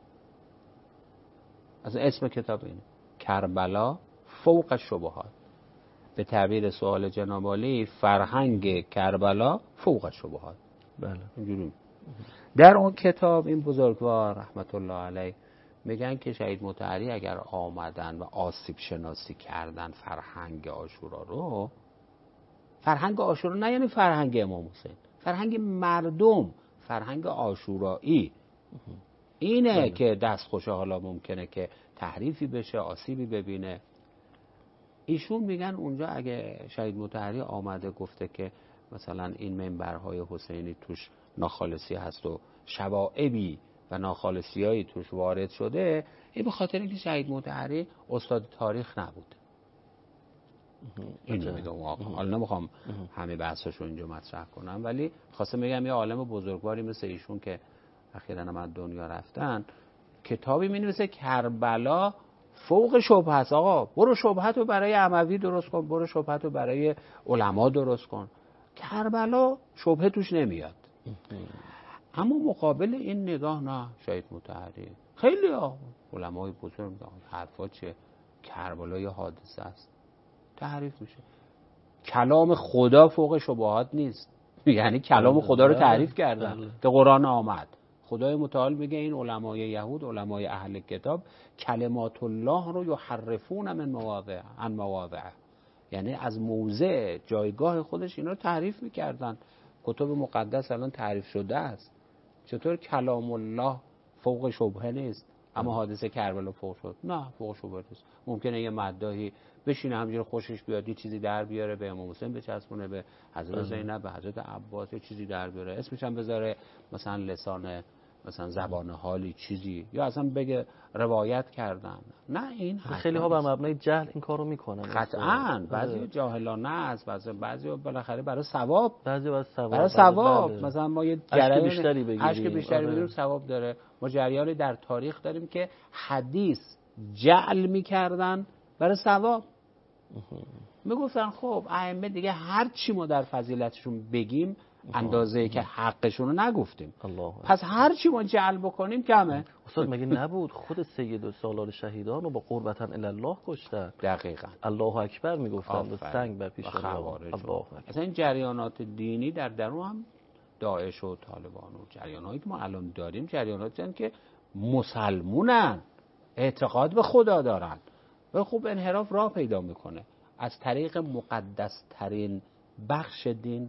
از اسم کتاب اینه کربلا فوق الشبهات. به تعبیر سوال جناب عالی فرهنگ کربلا فوق الشبهات. بله اینجوری در اون کتاب این بزرگوار رحمت الله علیه میگن که شهید مطهری اگر آمدن و آسیب شناسی کردن فرهنگ عاشورا رو، فرهنگ عاشورا نه یعنی فرهنگ امام حسین، فرهنگ مردم، فرهنگ عاشورایی اینه بله. که دستخوشه حالا ممکنه که تحریفی بشه، آسیبی ببینه. ایشون میگن اونجا اگه شهید مطهری آمده گفته که مثلا این منبرهای حسینی توش ناخالصی هست و شوائبی و ناخالصیایی توش وارد شده، این به خاطر اینکه شهید مطهری استاد تاریخ نبود. اینو میگم. حالا نمیخوام همه بحثاشو اینجا مطرح کنم ولی خواستم بگم یه عالم بزرگواری مثل ایشون که اخیراً هم از دنیا رفتن کتابی می‌نویسه کربلا فوق شبهه است. آقا برو شبهت رو برای اموی درست کن، برو شبهت رو برای علما درست کن. کربلا شبهه توش نمیاد. اما مقابل این نگاه نه، شهید مطهری خیلی ها علمای بزرگ میگن حرفا چه، کربلا یه حادثه است تحریف میشه. کلام خدا فوق شبهات نیست، یعنی کلام خدا رو تحریف کردن که قرآن آمد. خدای متعال میگه این علمای یهود، علمای اهل کتاب، کلمات الله رو یحرفون من مواضع عن مواضعه، یعنی از موضع جایگاه خودش اینا رو تحریف میکردن. کتب مقدس الان تحریف شده است. چطور کلام الله فوق شبهه نیست اما حادثه کربلا فوق شد؟ نه، فوق شبهه نیست. ممکنه یه مداحی بشینه همینجوری خوشش بیاد یه چیزی در بیاره به امام حسین بچسبونه، به حضرت زینب، به حضرت عباس یه چیزی در بیاره، اسمش هم بذاره مثلا لسان مثلا زبان حالی چیزی، یا اصلا بگه روایت کردن. نه، این خیلی ها بر مبنای جهل این کارو میکنن. قطعاً بعضی جاهلانه است، بعضی بعضی بالاخره برای ثواب، بعضی برای ثواب، برای ثواب. بله. مثلا ما یه اشک بیشتری بگیریم، اشک بیشتری بگیریم ثواب داره. ما جریانی در تاریخ داریم که حدیث جعل میکردن برای ثواب. میگفتن خب ائمه دیگه هر چی ما در فضیلتشون بگیم اندازه‌ای که حقشون رو نگفتیم، پس هر چی ما جعل بکنیم کمه. استاد مگه نبود خود سید سالار شهیدان رو با قربتن الی الله کشتن؟ دقیقاً. الله اکبر میگفتن و سنگ بر پیش خوارج. اصلا این جریانات دینی در درون هم داعش و طالبان و جریانایی که ما الان داریم جریاناتی هستند که مسلمونن، اعتقاد به خدا دارن، و خوب انحراف راه پیدا میکنه. از طریق مقدس ترین بخش دین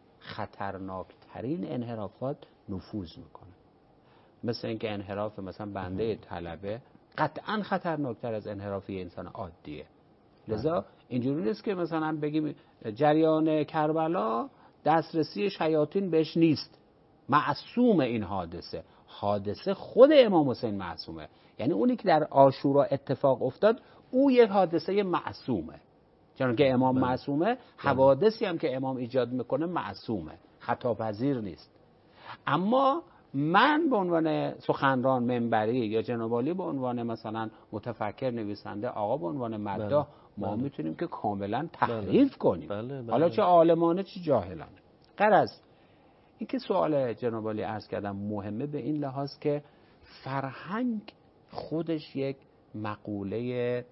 خطرناکترین انحرافات نفوذ میکنه. مثل اینکه انحراف مثلا بنده طلبه قطعا خطرناکتر از انحراف یه انسان عادیه. لذا اینجوری نیست که مثلا بگیم جریان کربلا دسترسی شیاطین بهش نیست. معصوم این حادثه حادثه خود امام حسین معصومه. یعنی اونی که در عاشورا اتفاق افتاد او یک حادثه معصومه. چون که امام بله. معصومه، حوادثی هم که امام ایجاد میکنه معصومه، خطا پذیر نیست. اما من به عنوان سخنران منبری یا جناب عالی به عنوان مثلا متفکر نویسنده، آقا به عنوان مداح، ما بله. میتونیم که کاملا تحریف بله. کنیم بله. بله. حالا چه عالمانه چه جاهلانه. غرض این که سوال جناب عالی عرض کردم مهمه به این لحاظ که فرهنگ خودش یک مقوله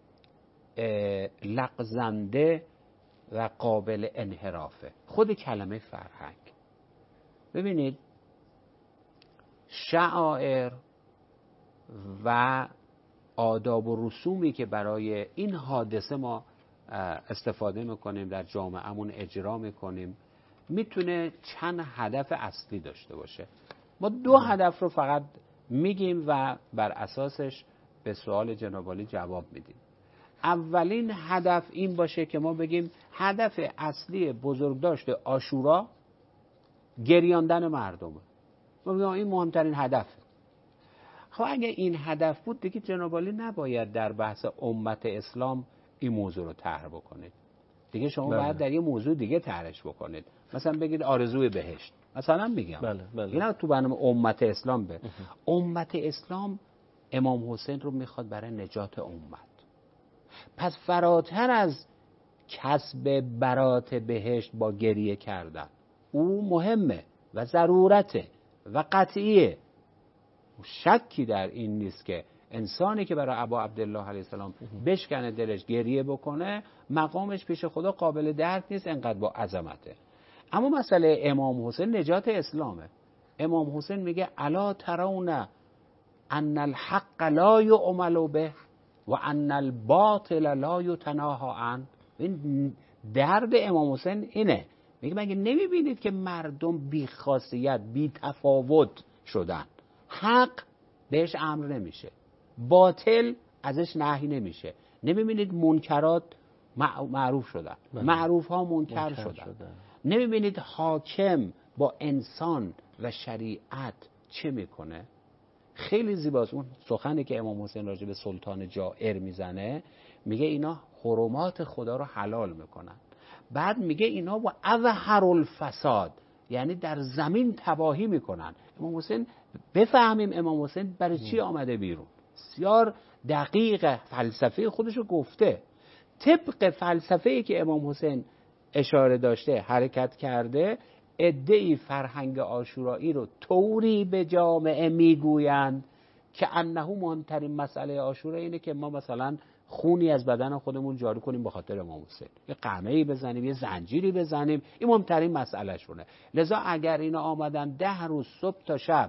لغزنده و قابل انحرافه. خود کلمه فرهنگ، ببینید شعائر و آداب و رسومی که برای این حادثه ما استفاده میکنیم در جامعهمون اجرا میکنیم میتونه چند هدف اصلی داشته باشه. ما دو هدف رو فقط میگیم و بر اساسش به سوال جناب عالی جواب میدیم. اولین هدف این باشه که ما بگیم هدف اصلی بزرگداشت عاشورا گریاندن مردمه. ما بگیم این مهمترین هدفه. خب اگه این هدف بود دیگه جناب عالی نباید در بحث امت اسلام این موضوع رو طرح بکنید. دیگه شما بله. باید در یه موضوع دیگه طرحش بکنید. مثلا بگید آرزوی بهشت. مثلا میگم. بله بله. اینا تو برنامه امت اسلام به. امت اسلام امام حسین رو میخواد برای نجات امت. پس فراتر از کسب برات بهشت با گریه کردن، او مهمه و ضرورته و قطعیه. شکی در این نیست که انسانی که برای ابا عبدالله علیه السلام بشکنه دلش گریه بکنه مقامش پیش خدا قابل درک نیست، انقدر با عظمته. اما مسئله امام حسین نجات اسلامه. امام حسین میگه الا ترون ان الحق لا یعمل به و ان الباطل لا یتناهى عنه. این درد امام حسین اینه. میگه مگه نمیبینید که مردم بی خاصیت بی تفاوت شدن؟ حق بهش امر نمیشه، باطل ازش نهی نمیشه. نمیبینید منکرات معروف شدن، معروف ها منکر, منکر شدن. شدن نمیبینید حاکم با انسان و شریعت چه میکنه؟ خیلی زیباست اون سخنی که امام حسین راجع به سلطان جائر میزنه. میگه اینا حرمات خدا رو حلال میکنن، بعد میگه اینا با اظهر الفساد، یعنی در زمین تباهی میکنن. امام حسین بفهمیم امام حسین برای چی آمده بیرون. بسیار دقیق فلسفه خودشو گفته. طبق فلسفه‌ای که امام حسین اشاره داشته حرکت کرده. عده‌ای فرهنگ عاشورایی رو طوری به جامعه میگویند که انه مهمترین مسئله عاشورا اینه که ما مثلا خونی از بدن خودمون جاری کنیم به خاطر امام حسین، یه قمعی بزنیم، یه زنجیری بزنیم. این مهمترین مسئله شونه. لذا اگر اینا آمدن ده روز صبح تا شب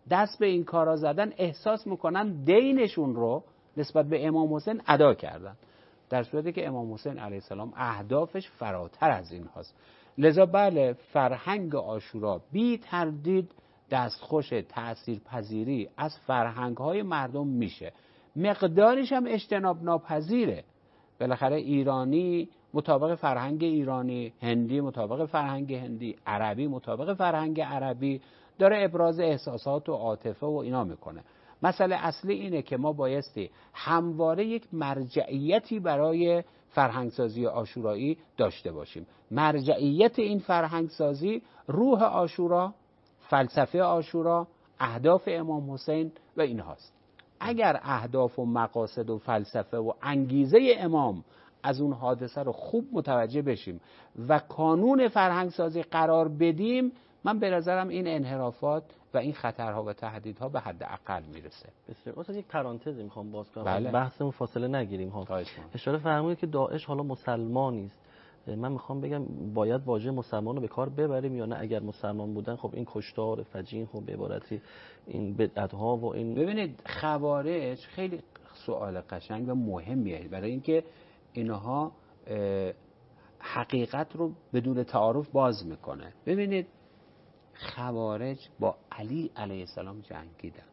دست به این کارا زدن احساس میکنن دینشون رو نسبت به امام حسین ادا کردن، در صورتی که امام حسین علیه السلام اهدافش فراتر از این هاست. لذا بله، فرهنگ عاشورا بی تردید دستخوش تأثیرپذیری از فرهنگ های مردم میشه، مقدارش هم اجتناب ناپذیره. بالاخره ایرانی مطابق فرهنگ ایرانی، هندی مطابق فرهنگ هندی، عربی مطابق فرهنگ عربی داره ابراز احساسات و عاطفه و اینا میکنه. مسئله اصلی اینه که ما بایستی همواره یک مرجعیتی برای فرهنگسازی عاشورایی داشته باشیم. مرجعیت این فرهنگسازی روح عاشورا، فلسفه عاشورا، اهداف امام حسین و این هاست. اگر اهداف و مقاصد و فلسفه و انگیزه امام از اون حادثه رو خوب متوجه بشیم و کانون فرهنگسازی قرار بدیم، من به نظرم این انحرافات و این خطرها و تهدیدها به حد اقل میرسه. بسیار. اصلا یک پرانتزی میخوام باز کنم، بله. بحثمون فاصله نگیریم ها. اشاره فرمودید که داعش حالا مسلمانی است. من میخوام بگم باید واژه مسلمان رو به کار ببریم یا نه؟ اگر مسلمان بودن خب این کشتار فجیع، خب به عبارتی این بدعت‌ها و این، ببینید خوارج خیلی سوال قشنگ و مهمیه، برای اینکه اینها حقیقت رو بدون تعارف باز میکنه. ببینید خوارج با علی علیه السلام جنگیدن،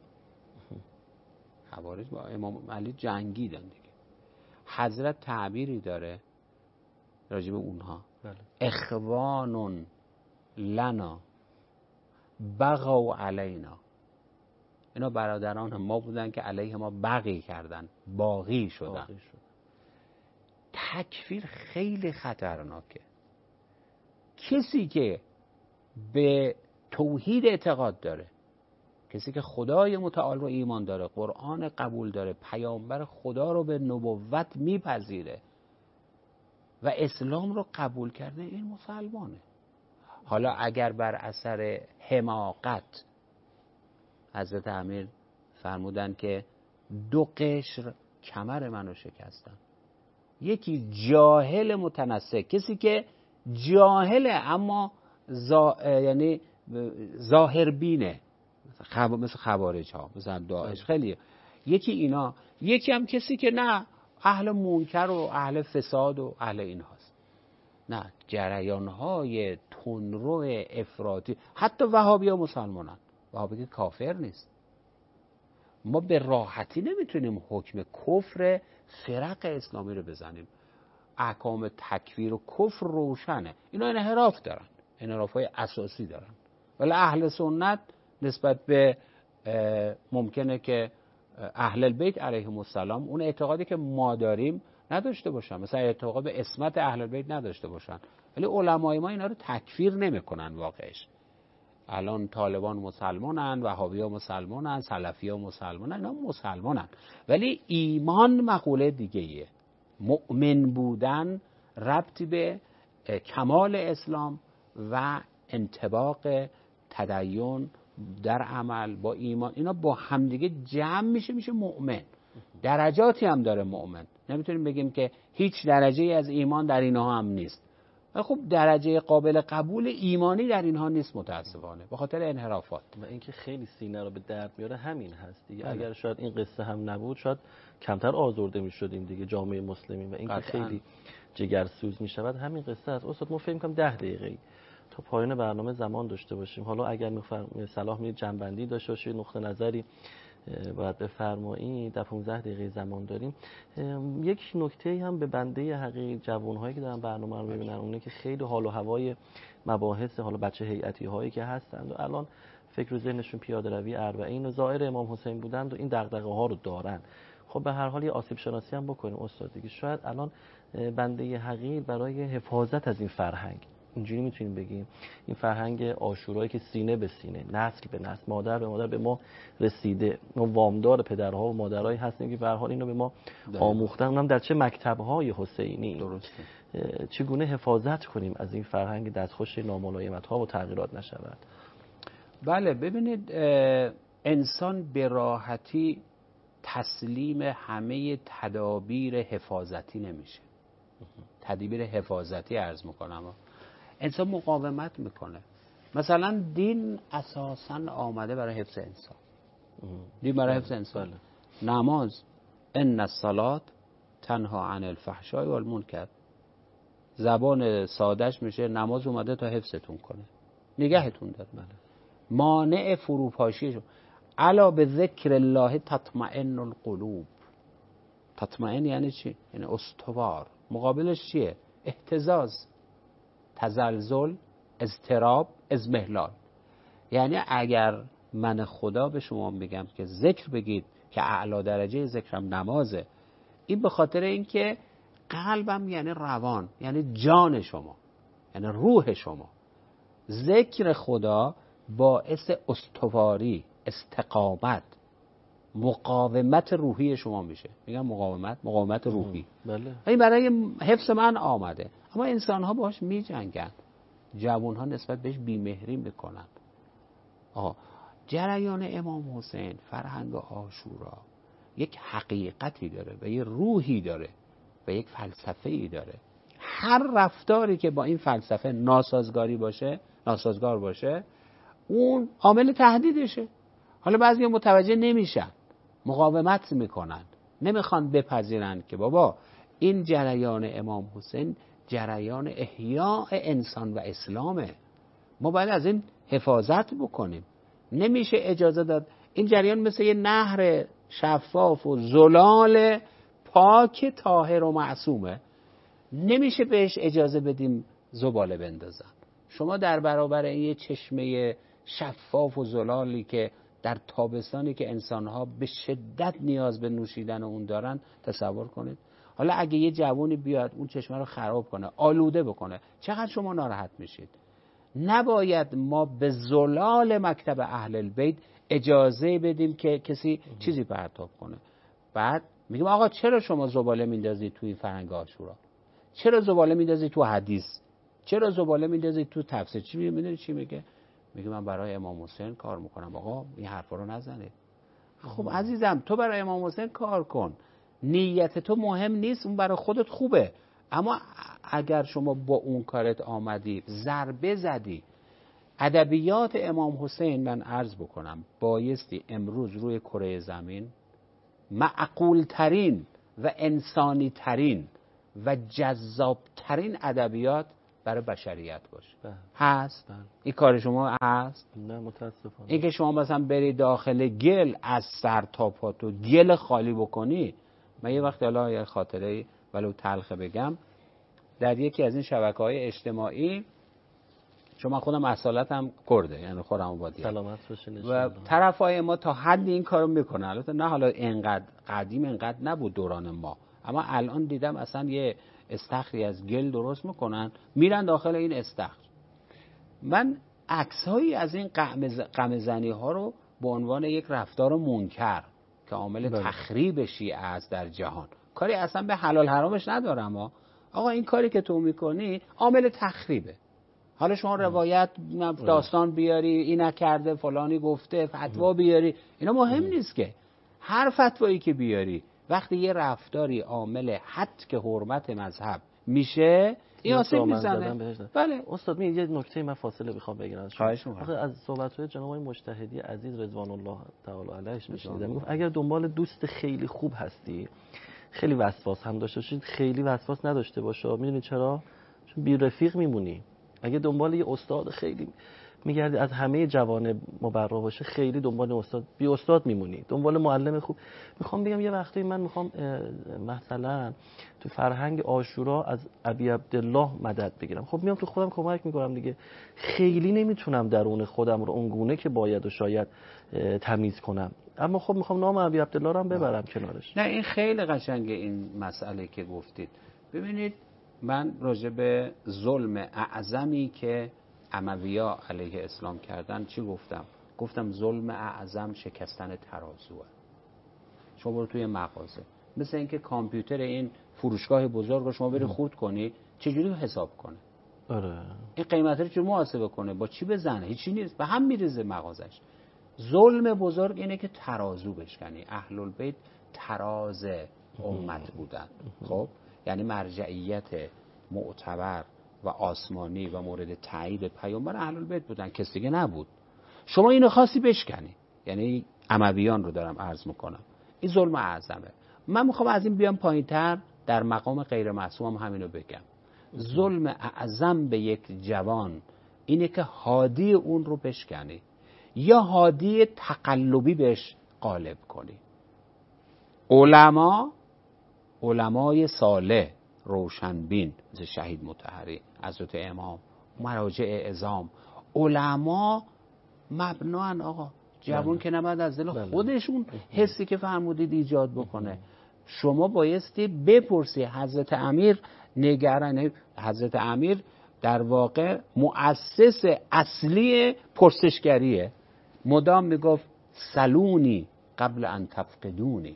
خوارج با امام علی جنگیدن دیگه. حضرت تعبیری داره راجب اونها، بله. اخوانون لنا بغوا علینا، اینا برادران ما بودن که علیه ما بغی کردن، باغی شدن. باغی شدن. تکفیر خیلی خطرناکه. کسی که به توحید اعتقاد داره، کسی که خدای متعال رو ایمان داره، قرآن قبول داره، پیامبر خدا رو به نبوت میپذیره و اسلام رو قبول کرده، این مسلمانه. حالا اگر بر اثر حماقت حضرت امیر فرمودن که دو قشر کمر منو شکستن، یکی جاهل متنسک، کسی که جاهله اما زا... یعنی ظاهر بینه، خب... مثل خوارج ها، مثل داعش خیلی، یکی اینا، یکی هم کسی که نه اهل منکر و اهل فساد و اهل این هاست. نه، جریان های تندرو افراطی، حتی وهابی ها مسلمانن، وهابی که کافر نیست. ما به راحتی نمیتونیم حکم کفر فرق اسلامی رو بزنیم. احکام تکفیر و کفر روشنه، اینا انحراف دارن، انحراف های اساسی دارن. ولی اهل سنت نسبت به ممکنه که اهل البیت علیهم السلام اون اعتقادی که ما داریم نداشته باشن، مثلا اعتقاد به عصمت اهل البیت نداشته باشن، ولی علمای ما اینا رو تکفیر نمیکنن. واقعش الان طالبان مسلمانن، وهابی‌ها مسلمانن، سلفی‌ها مسلمانن، اینا مسلمانن، ولی ایمان مقوله دیگه ایه. مؤمن بودن ربطی به کمال اسلام و انطباق تدین در عمل با ایمان، اینا با همدیگه جمع میشه میشه مؤمن. درجاتی هم داره مؤمن، نمیتونیم بگیم که هیچ درجه از ایمان در اینها هم نیست. خب درجه قابل قبول ایمانی در اینها نیست متاسفانه، به خاطر انحرافات. و اینکه خیلی سینه رو به درد میاره همین هست دیگه. بله. اگر شاید این قصه هم نبود شاید کمتر آزرده میشدیم دیگه جامعه مسلمین، و اینکه خیلی جگرسوز میشود همین قصه است. استاد ما فکر می‌کنم ده دقیقه تا پایان برنامه زمان داشته باشیم. حالا اگر می‌فرمایید صلاح می‌دید جنبندی داشته باشید، نقطه نظری باید بفرمایید، در پانزده دقیقه زمان داریم. یک نکته هم به بنده حقیقی جوان‌هایی که دارن برنامه رو ببینن، اونه که خیلی حال و هوای مباحث حالا بچه هیئتی هایی که هستند و الان فکر و ذهنشون پیاده روی اربعین و ظاهر امام حسین بودند و این دغدغه ها رو دارن. خب به هر حال یه آسیب شناسی هم بکنیم استاد دیگه. شاید الان بنده حقیقی برای حفاظت از این فرهنگ، اینجوری میتونیم بگیم، این فرهنگ عاشورایی که سینه به سینه، نسل به نسل، مادر به مادر به ما رسیده، ما وامدار پدرها و مادرایی هستیم که به هر حال اینو به ما آموختن، اونم در چه مکتب‌های حسینی. درسته. چگونه حفاظت کنیم از این فرهنگ دستخوش ناملایمت‌ها و تغییرات نشود؟ بله ببینید، انسان به راحتی تسلیم همه تدابیر حفاظتی نمیشه. تدابیر حفاظتی عرض میکنم، انسان مقاومت میکنه. مثلا دین اساساً آمده برای حفظ انسان. دین برای حفظ انسان. نماز ان الصلاة تنها عن الفحشاء والمنکر، زبان سادهش میشه نماز اومده تا حفظتون کنه، نگهتون داره. مانع فروپاشی شو. الا به ذکر الله تطمئن القلوب. تطمئن یعنی چی؟ یعنی استوار. مقابلش چیه؟ اهتزاز، تزلزل، اضطراب، اضمحلال. یعنی اگر من خدا به شما بگم که ذکر بگید که اعلی درجه ذکرم نمازه، این به خاطر اینکه قلبم یعنی روان، یعنی جان شما، یعنی روح شما. ذکر خدا باعث استواری، استقامت، مقاومت روحی شما میشه. میگم مقاومت، مقاومت روحی. بله. این برای حفظ من آمده، اما انسان ها باش میجنگن، جوان ها نسبت بهش بیمهری میکنن. آه جریان امام حسین، فرهنگ عاشورا یک حقیقتی داره و یک روحی داره و یک فلسفه‌ای داره. هر رفتاری که با این فلسفه ناسازگاری باشه، ناسازگار باشه، اون عامل تهدیدشه. حالا بعضی متوجه نمیشن، مقاومت میکنن، نمیخوان بپذیرن که بابا این جریان امام حسین جریان احیاء انسان و اسلامه، ما باید از این حفاظت بکنیم. نمیشه اجازه داد این جریان مثل یه نهر شفاف و زلال پاک طاهر و معصومه، نمیشه بهش اجازه بدیم زباله بندازن. شما در برابر این یه چشمه شفاف و زلالی که در تابستانی که انسانها به شدت نیاز به نوشیدن اون دارن تصور کنید. حالا اگه یه جوونی بیاد اون چشمه رو خراب کنه، آلوده بکنه، چقدر شما ناراحت میشید؟ نباید ما به زلال مکتب اهل البیت اجازه بدیم که کسی چیزی پرتاب کنه. بعد میگیم آقا چرا شما زباله میندازید توی فرهنگ عاشورا؟ چرا زباله میندازید تو حدیث؟ چرا زباله میندازید تو تفسیر؟ چی میدونی چی میگه؟ میگه من برای امام حسین کار میکنم. آقا این حرفا رو نزنید. خب عزیزم تو برای امام حسین کار کن، نیت تو مهم نیست، اون برای خودت خوبه، اما اگر شما با اون کارت آمدی ضربه زدی. ادبیات امام حسین من عرض بکنم بایستی امروز روی کره زمین معقول ترین و انسانی ترین و جذاب ترین ادبیات برای بشریت باشه. بله. هست؟ بله. این کار شما هست؟ نه متاسفانه. این که شما مثلا بری داخل گل از سر تا پا تو گل خالی بکنی. من یه وقت حالا یه خاطره ولو تلخ بگم، در یکی از این شبکه‌های اجتماعی، شما خودم اصالتم کرده، یعنی خودم آبادی، سلامت باشین، و طرفای ما تا حدی این کارو میکنن. البته نه حالا اینقدر قدیم اینقدر نبود دوران ما، اما الان دیدم اصلا یه استخری از گل درست میکنن، میرن داخل این استخر. من عکسایی از این قمه زنی ها رو به عنوان یک رفتار منکر که عامل تخریب شیعه است در جهان، کاری اصلا به حلال حرامش ندارم ها. آقا این کاری که تو میکنی عامل تخریبه. حالا شما روایت داستان بیاری، این نکرده فلانی گفته، فتوا بیاری، اینا مهم نیست که. هر فتوایی که بیاری وقتی یه رفتاری عامل حد که حرمت مذهب میشه، این آسیب میزنه. بله استاد، من یه نکته من فاصله بخوام بگیرم از شما. آخه از صحبت‌های جناب آقای مجتهدی عزیز رضوان الله تعالی علیهش میشنیدم، میگفت اگر دنبال دوست خیلی خوب هستی، خیلی وسواس هم داشته باشی، خیلی وسواس نداشته باشه. میدونی چرا؟ چون بی رفیق میمونی. اگه دنبال یه استاد خیلی میگردی از همه جوانب مبرا باشه، خیلی دنبال استاد بی استاد میمونی، دنبال معلم خوب. میخوام بگم یه وقتی من میخوام مثلا تو فرهنگ عاشورا از ابی عبدالله مدد بگیرم، خب میام تو خودم کمک میکنم دیگه. خیلی نمیتونم درون خودم رو اونگونه که باید و شاید تمیز کنم، اما خب میخوام نام ابی عبدالله رو هم ببرم کنارش. نه این خیلی قشنگه این مسئله که گفتید. ببینید من راجع به ظلم اعظمی که اموی‌ها علیه اسلام کردن چی گفتم؟ گفتم ظلم اعظم شکستن ترازوه. شما برو توی مغازه، مثل اینکه کامپیوتر این فروشگاه بزرگ رو شما بری خورد کنی، چجوری حساب کنه؟ آره. این قیمت رو چجوری محاسبه کنه؟ با چی بزنه؟ هیچی نیست، به هم میریزه مغازش. ظلم بزرگ اینه که ترازو بشکنی. اهل البیت تراز امت بودن. خب یعنی مرجعیت معتبر و آسمانی و مورد تایید پیامبر اهل‌البیت بودن، کسی دیگه نبود. شما اینو خاصی بشکنی، یعنی امویان رو دارم عرض میکنم، این ظلم اعظمه. من میخوام از این بیام پایینتر، در مقام غیر معصوم هم همینو بگم. ظلم اعظم به یک جوان اینه که هادی اون رو بشکنی یا هادی تقلبی بهش غالب کنی. علما، علمای صالح روشنبین مثل شهید مطهری، حضرت امام، مراجع اعظام، علما مبنان آقا جوان که نباید از دل خودشون حسی که فرمودید ایجاد بکنه. شما بایستی بپرسی. حضرت امیر نگران، حضرت امیر در واقع مؤسس اصلی پرسشگریه، مدام میگفت سلونی قبل ان تفقدونی،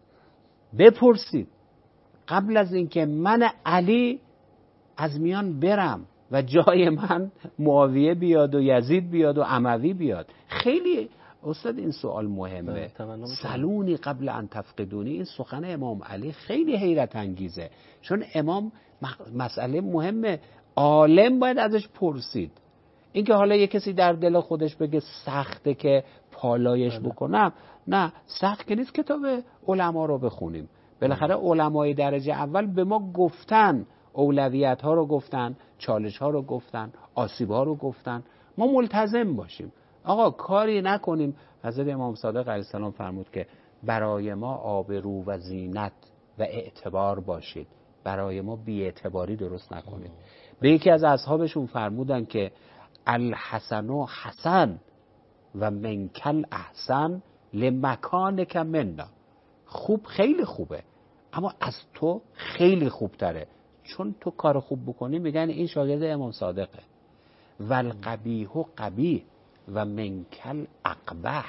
بپرسید قبل از اینکه من علی از میان برم و جای من معاویه بیاد و یزید بیاد و اموی بیاد. خیلی استاد این سوال مهمه، سلونی قبل ان تفقدونی. این سخن امام علی خیلی حیرت انگیزه، چون امام مسئله مهمه، عالم باید ازش پرسید. اینکه حالا یه کسی در دل خودش بگه سخته که پالایش بکنم، نه سخت که نیست کتاب علما رو بخونیم. بالاخره علمای درجه اول به ما گفتن، اولویت ها رو گفتن، چالش ها رو گفتن، آسیب ها رو گفتن، ما ملتزم باشیم. آقا کاری نکنیم. حضرت امام صادق علیه السلام فرمود که برای ما آبرو و زینت و اعتبار باشید، برای ما بی اعتباری درست نکنید. به یکی از اصحابشون فرمودن که الحسن حسن و منکل احسن لمکانک منا. خوب خیلی خوبه، اما از تو خیلی خوبتره، چون تو کار خوب بکنی میگن این شاگرد امام صادقه. والقبیح قبیح و منکل اقبح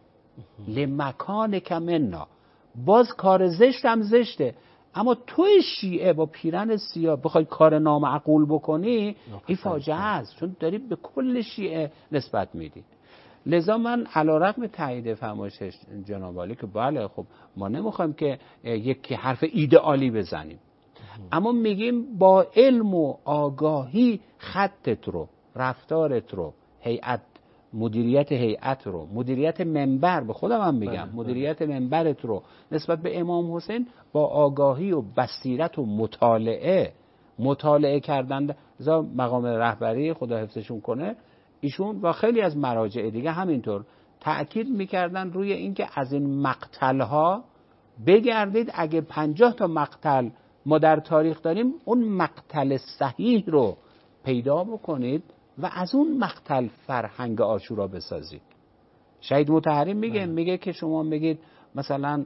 لمکانک منا. باز کار زشت هم زشته، اما توی شیعه با پیرن سیاه بخوای کار نامعقول بکنی، این فاجعه است، چون داری به کل شیعه نسبت میدی. لذا من علیرغم تایید فرمایش جناب عالی که بله خب ما نمیخوایم که یک حرف ایدئالی بزنیم، اما میگیم با علم و آگاهی خطت رو، رفتارت رو، هیئت مدیریت هیئت رو، مدیریت منبر، به خودم هم میگم بله، مدیریت بله. منبرت رو نسبت به امام حسین با آگاهی و بصیرت و مطالعه مطالعه کردن. لذا مقام رهبری خدا حفظشون کنه، ایشون و خیلی از مراجع دیگه همینطور تأکید میکردن روی اینکه از این مقتل‌ها بگردید، اگه پنجاه تا مقتل ما در تاریخ داریم، اون مقتل صحیح رو پیدا بکنید و از اون مقتل فرهنگ عاشورا بسازید. شهید مطهری میگه میگه که شما میگید مثلا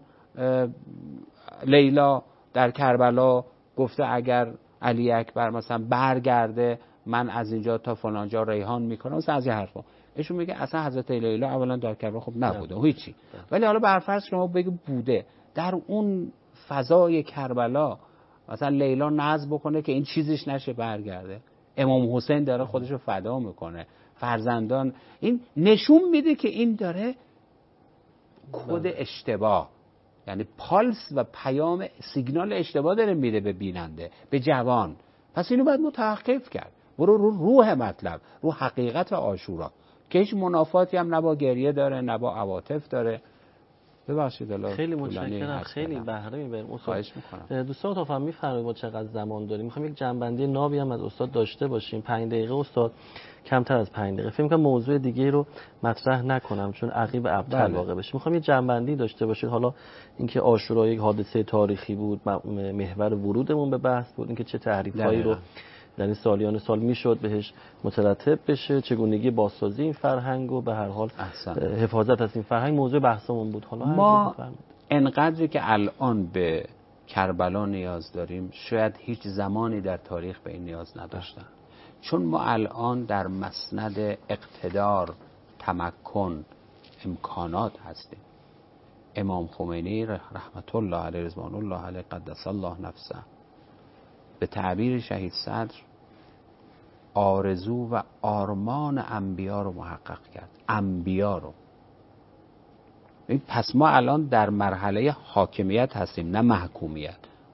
لیلا در کربلا گفته اگر علی اکبر مثلا برگرده من از اینجا تا فلان جا ریحان میکنم، مثلا از این حرفا. ایشون میگه اصلا حضرت لیلا اولا در کربلا خب نبوده هیچی، ولی حالا برفرض شما بگی بوده، در اون فضای کربلا مثلا لیلا نذر بکنه که این چیزش نشه برگرده، امام حسین داره خودشو فدا میکنه، فرزندان، این نشون میده که این داره کد اشتباه، یعنی پالس و پیام سیگنال اشتباه داره میده به بیننده، به جوان. پس اینو باید متوقف کرد، برو رو روح مطلب، رو حقیقت عاشورا که هیچ منافاتی هم نه با گریه داره نه با عواطف داره. ببخشید الله خیلی متشکرم، خیلی بهره میبریم. خواهش میکنم. دوستان تو فهم میفرمایید ما چقدر زمان داریم، میخوام یک جنبندی نابی هم از استاد داشته باشیم. پنج دقیقه استاد، کمتر از پنج دقیقه. فکر می‌کنم موضوع دیگه رو مطرح نکنم چون عقیب ابطال واقع بشه. میخوام یه جنبندی داشته باشید. حالا اینکه عاشورا یک حادثه تاریخی بود، محور ورودمون به بحث بود، اینکه چه تحریف‌هایی رو در این سالیان سال میشد بهش مترتب بشه، چگونگی بازسازی این فرهنگ و به هر حال حفاظت از این فرهنگ موضوع بحثمون بود. حالا ما انقدری که الان به کربلا نیاز داریم شاید هیچ زمانی در تاریخ به این نیاز نداشتن، چون ما الان در مسند اقتدار، تمکن، امکانات هستیم. امام خمینی رحمت الله علیه رضوان الله علیه قدس الله نفسه به تعبیر شهید صدر آرزو و آرمان انبیا رو محقق کرد، انبیا رو. پس ما الان در مرحله حاکمیت هستیم نه محکومیت.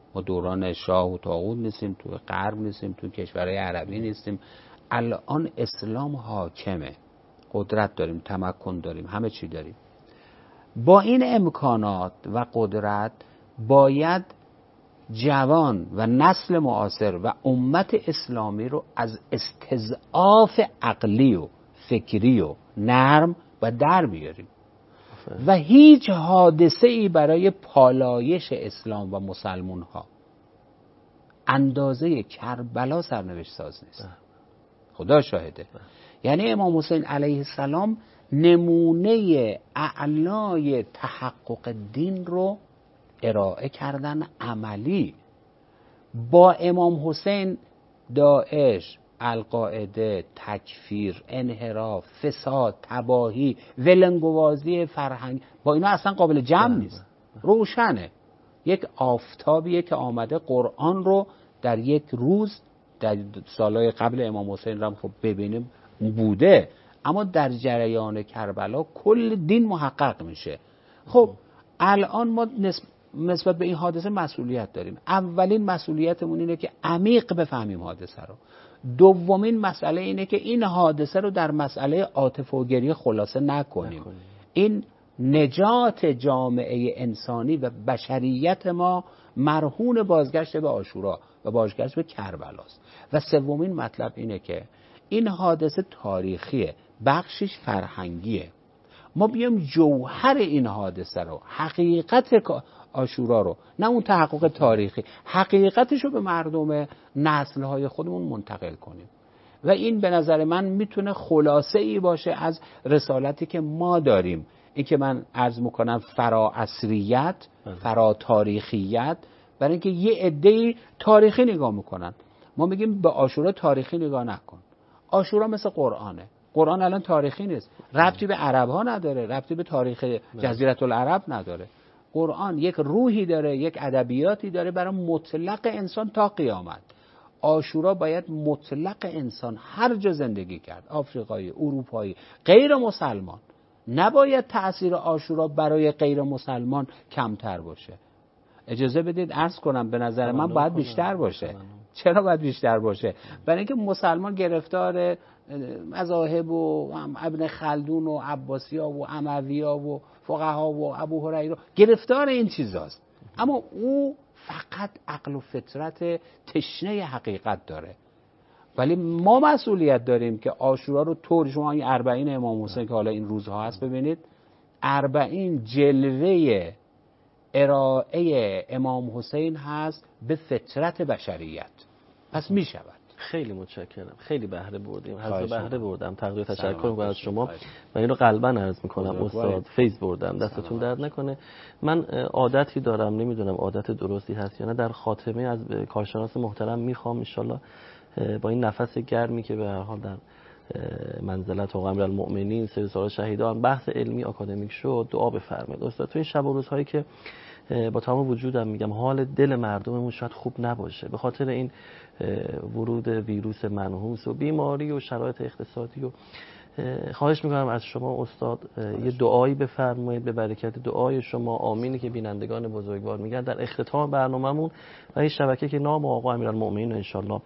ما دوران شاه و طاغوت نیستیم، تو غرب نیستیم، تو کشورهای عربی نیستیم. الان اسلام حاکمه، قدرت داریم، تمکن داریم، همه چی داریم. با این امکانات و قدرت باید جوان و نسل معاصر و امت اسلامی رو از استضعاف عقلی و فکری و نرم و در بیاریم و هیچ حادثه ای برای پالایش اسلام و مسلمون ها اندازه کربلا سرنوشت ساز نیست. خدا شاهده. یعنی امام حسین علیه السلام نمونه اعلای تحقق دین رو ارائه کردن عملی. با امام حسین داعش، القاعده، تکفیر، انحراف، فساد، تباهی، ولنگوازی فرهنگ، با اینا اصلا قابل جمع نیست. روشنه. یک آفتابیه که آمده قرآن رو در یک روز، در سالهای قبل امام حسین رو خب ببینیم بوده، اما در جریان کربلا کل دین محقق میشه. خب الان ما نسبت به این حادثه مسئولیت داریم. اولین مسئولیتمون اینه که عمیق بفهمیم حادثه رو. دومین مسئله اینه که این حادثه رو در مسئله عاطفه و گریه خلاصه نکنیم. نکنیم. این نجات جامعه انسانی و بشریت ما مرهون بازگشت به عاشورا و بازگشت به کربلاست. و سومین مطلب اینه که این حادثه تاریخیه، بخشش فرهنگیه. ما بیام جوهر این حادثه رو، حقیقت عاشورا رو، نه اون تحقق تاریخی، حقیقتش رو به مردم نسل‌های خودمون منتقل کنیم. و این به نظر من میتونه خلاصه ای باشه از رسالتی که ما داریم. این که من عرض میکنم فرا عصریت، فرا تاریخیت، برای اینکه یه عده‌ای تاریخی نگاه میکنن. ما میگیم به عاشورا تاریخی نگاه نکن. عاشورا مثل قرآنه. قرآن الان تاریخی نیست، ربطی به عرب ها نداره، ربطی به تاریخ جزیره العرب نداره. قرآن یک روحی داره، یک ادبیاتی داره برای مطلق انسان تا قیامت. عاشورا باید مطلق انسان هر جا زندگی کرد، آفریقایی، اروپایی، غیر مسلمان. نباید تأثیر عاشورا برای غیر مسلمان کمتر باشه. اجازه بدید عرض کنم به نظر من باید بیشتر باشه. چرا باید بیشتر باشه؟ برای اینکه مسلمان گرفتار مذاهب و ابن خلدون و عباسی‌ها و اموی‌ها و فقها و ابو هریره گرفتار این چیزاست، اما او فقط عقل و فطرت تشنه حقیقت داره. ولی ما مسئولیت داریم که عاشورا رو طور، شما این اربعین امام حسین که حالا این روزها هست ببینید، اربعین جلوه ارائه امام حسین هست به فطرت بشریت. پس می شود. خیلی متشکرم، خیلی بهره بردیم، حضرت بهره بردم. تقدیر تشکر می‌کنم از شما و این رو قلباً عرض می‌کنم استاد، فیض بردم، دستتون درد نکنه. من عادتی دارم، نمیدونم عادت درستی هست یا نه، در خاتمه از کارشناس محترم میخوام ان شاءالله با این نفس گرمی که به هر حال در منزلت و امیرالمؤمنین سید سالار شهیدان بحث علمی آکادمیک شد دعا بفرمایید. استاد تو این شب و روزهایی که با تمام وجودم میگم حال دل مردممون شاید خوب نباشه به خاطر این ورود ویروس منحوس و بیماری و شرایط اقتصادی، و خواهش میکنم از شما استاد یه دعایی بفرمایید به برکت دعای شما، آمینی که بینندگان بزرگوار میگن، در اختتام برنامه‌مون و این شبکه که نام آقا امیرالمؤمنین ان شاءالله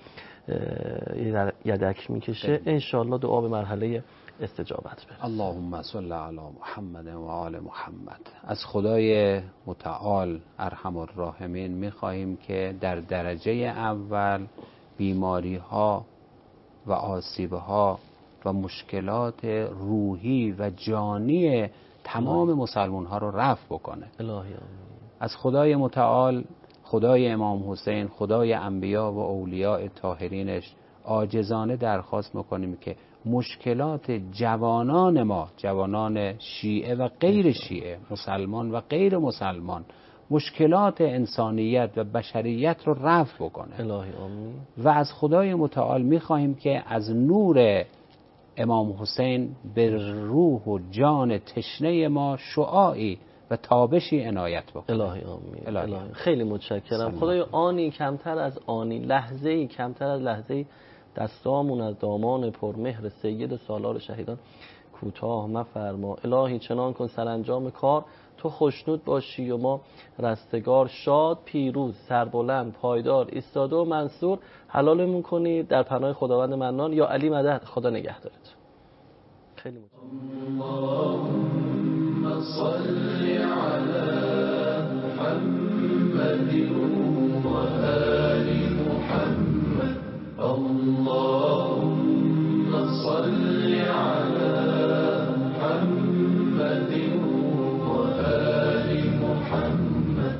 یدک میکشه، ان شاءالله دعا به مرحله استجابت بره. اللهم صل علی محمد و آل محمد. از خدای متعال ارحم الراحمین میخواهیم که در درجه اول بیماری ها و آسیب ها و مشکلات روحی و جانی تمام مسلمان ها رو رفع بکنه. الهی آمین. از خدای متعال، خدای امام حسین، خدای انبیا و اولیاء طاهرینش عاجزانه درخواست میکنیم که مشکلات جوانان ما، جوانان شیعه و غیر شیعه، مسلمان و غیر مسلمان، مشکلات انسانیت و بشریت رو رفع بکنه. الهی آمین. و از خدای متعال میخواهیم که از نور امام حسین به روح و جان تشنه ما شعاعی و تابشی عنایت بکنه. الهی آمین. الهی. الهی. خیلی متشکرم. خدای آنی کمتر از آنی، لحظه‌ای کمتر از لحظه‌ای دستامون از دامان پرمهر سید سالار شهیدان کوتاه مفرما. الهی چنان کن سرانجام کار تو خوشنود باشی و ما رستگار، شاد، پیروز، سربلند، پایدار، ایستاده و منصور حلالمون کنی در پناه خداوند منان. یا علی مدد. خدا نگهدارت. خیلی متشکرم. اللهم صل علی محمد و آل محمد. اللهم صل علی محمد و آل محمد.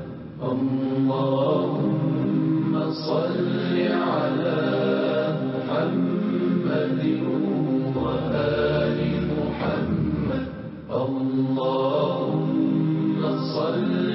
اللهم صل علی محمد و آل محمد. اللهم صل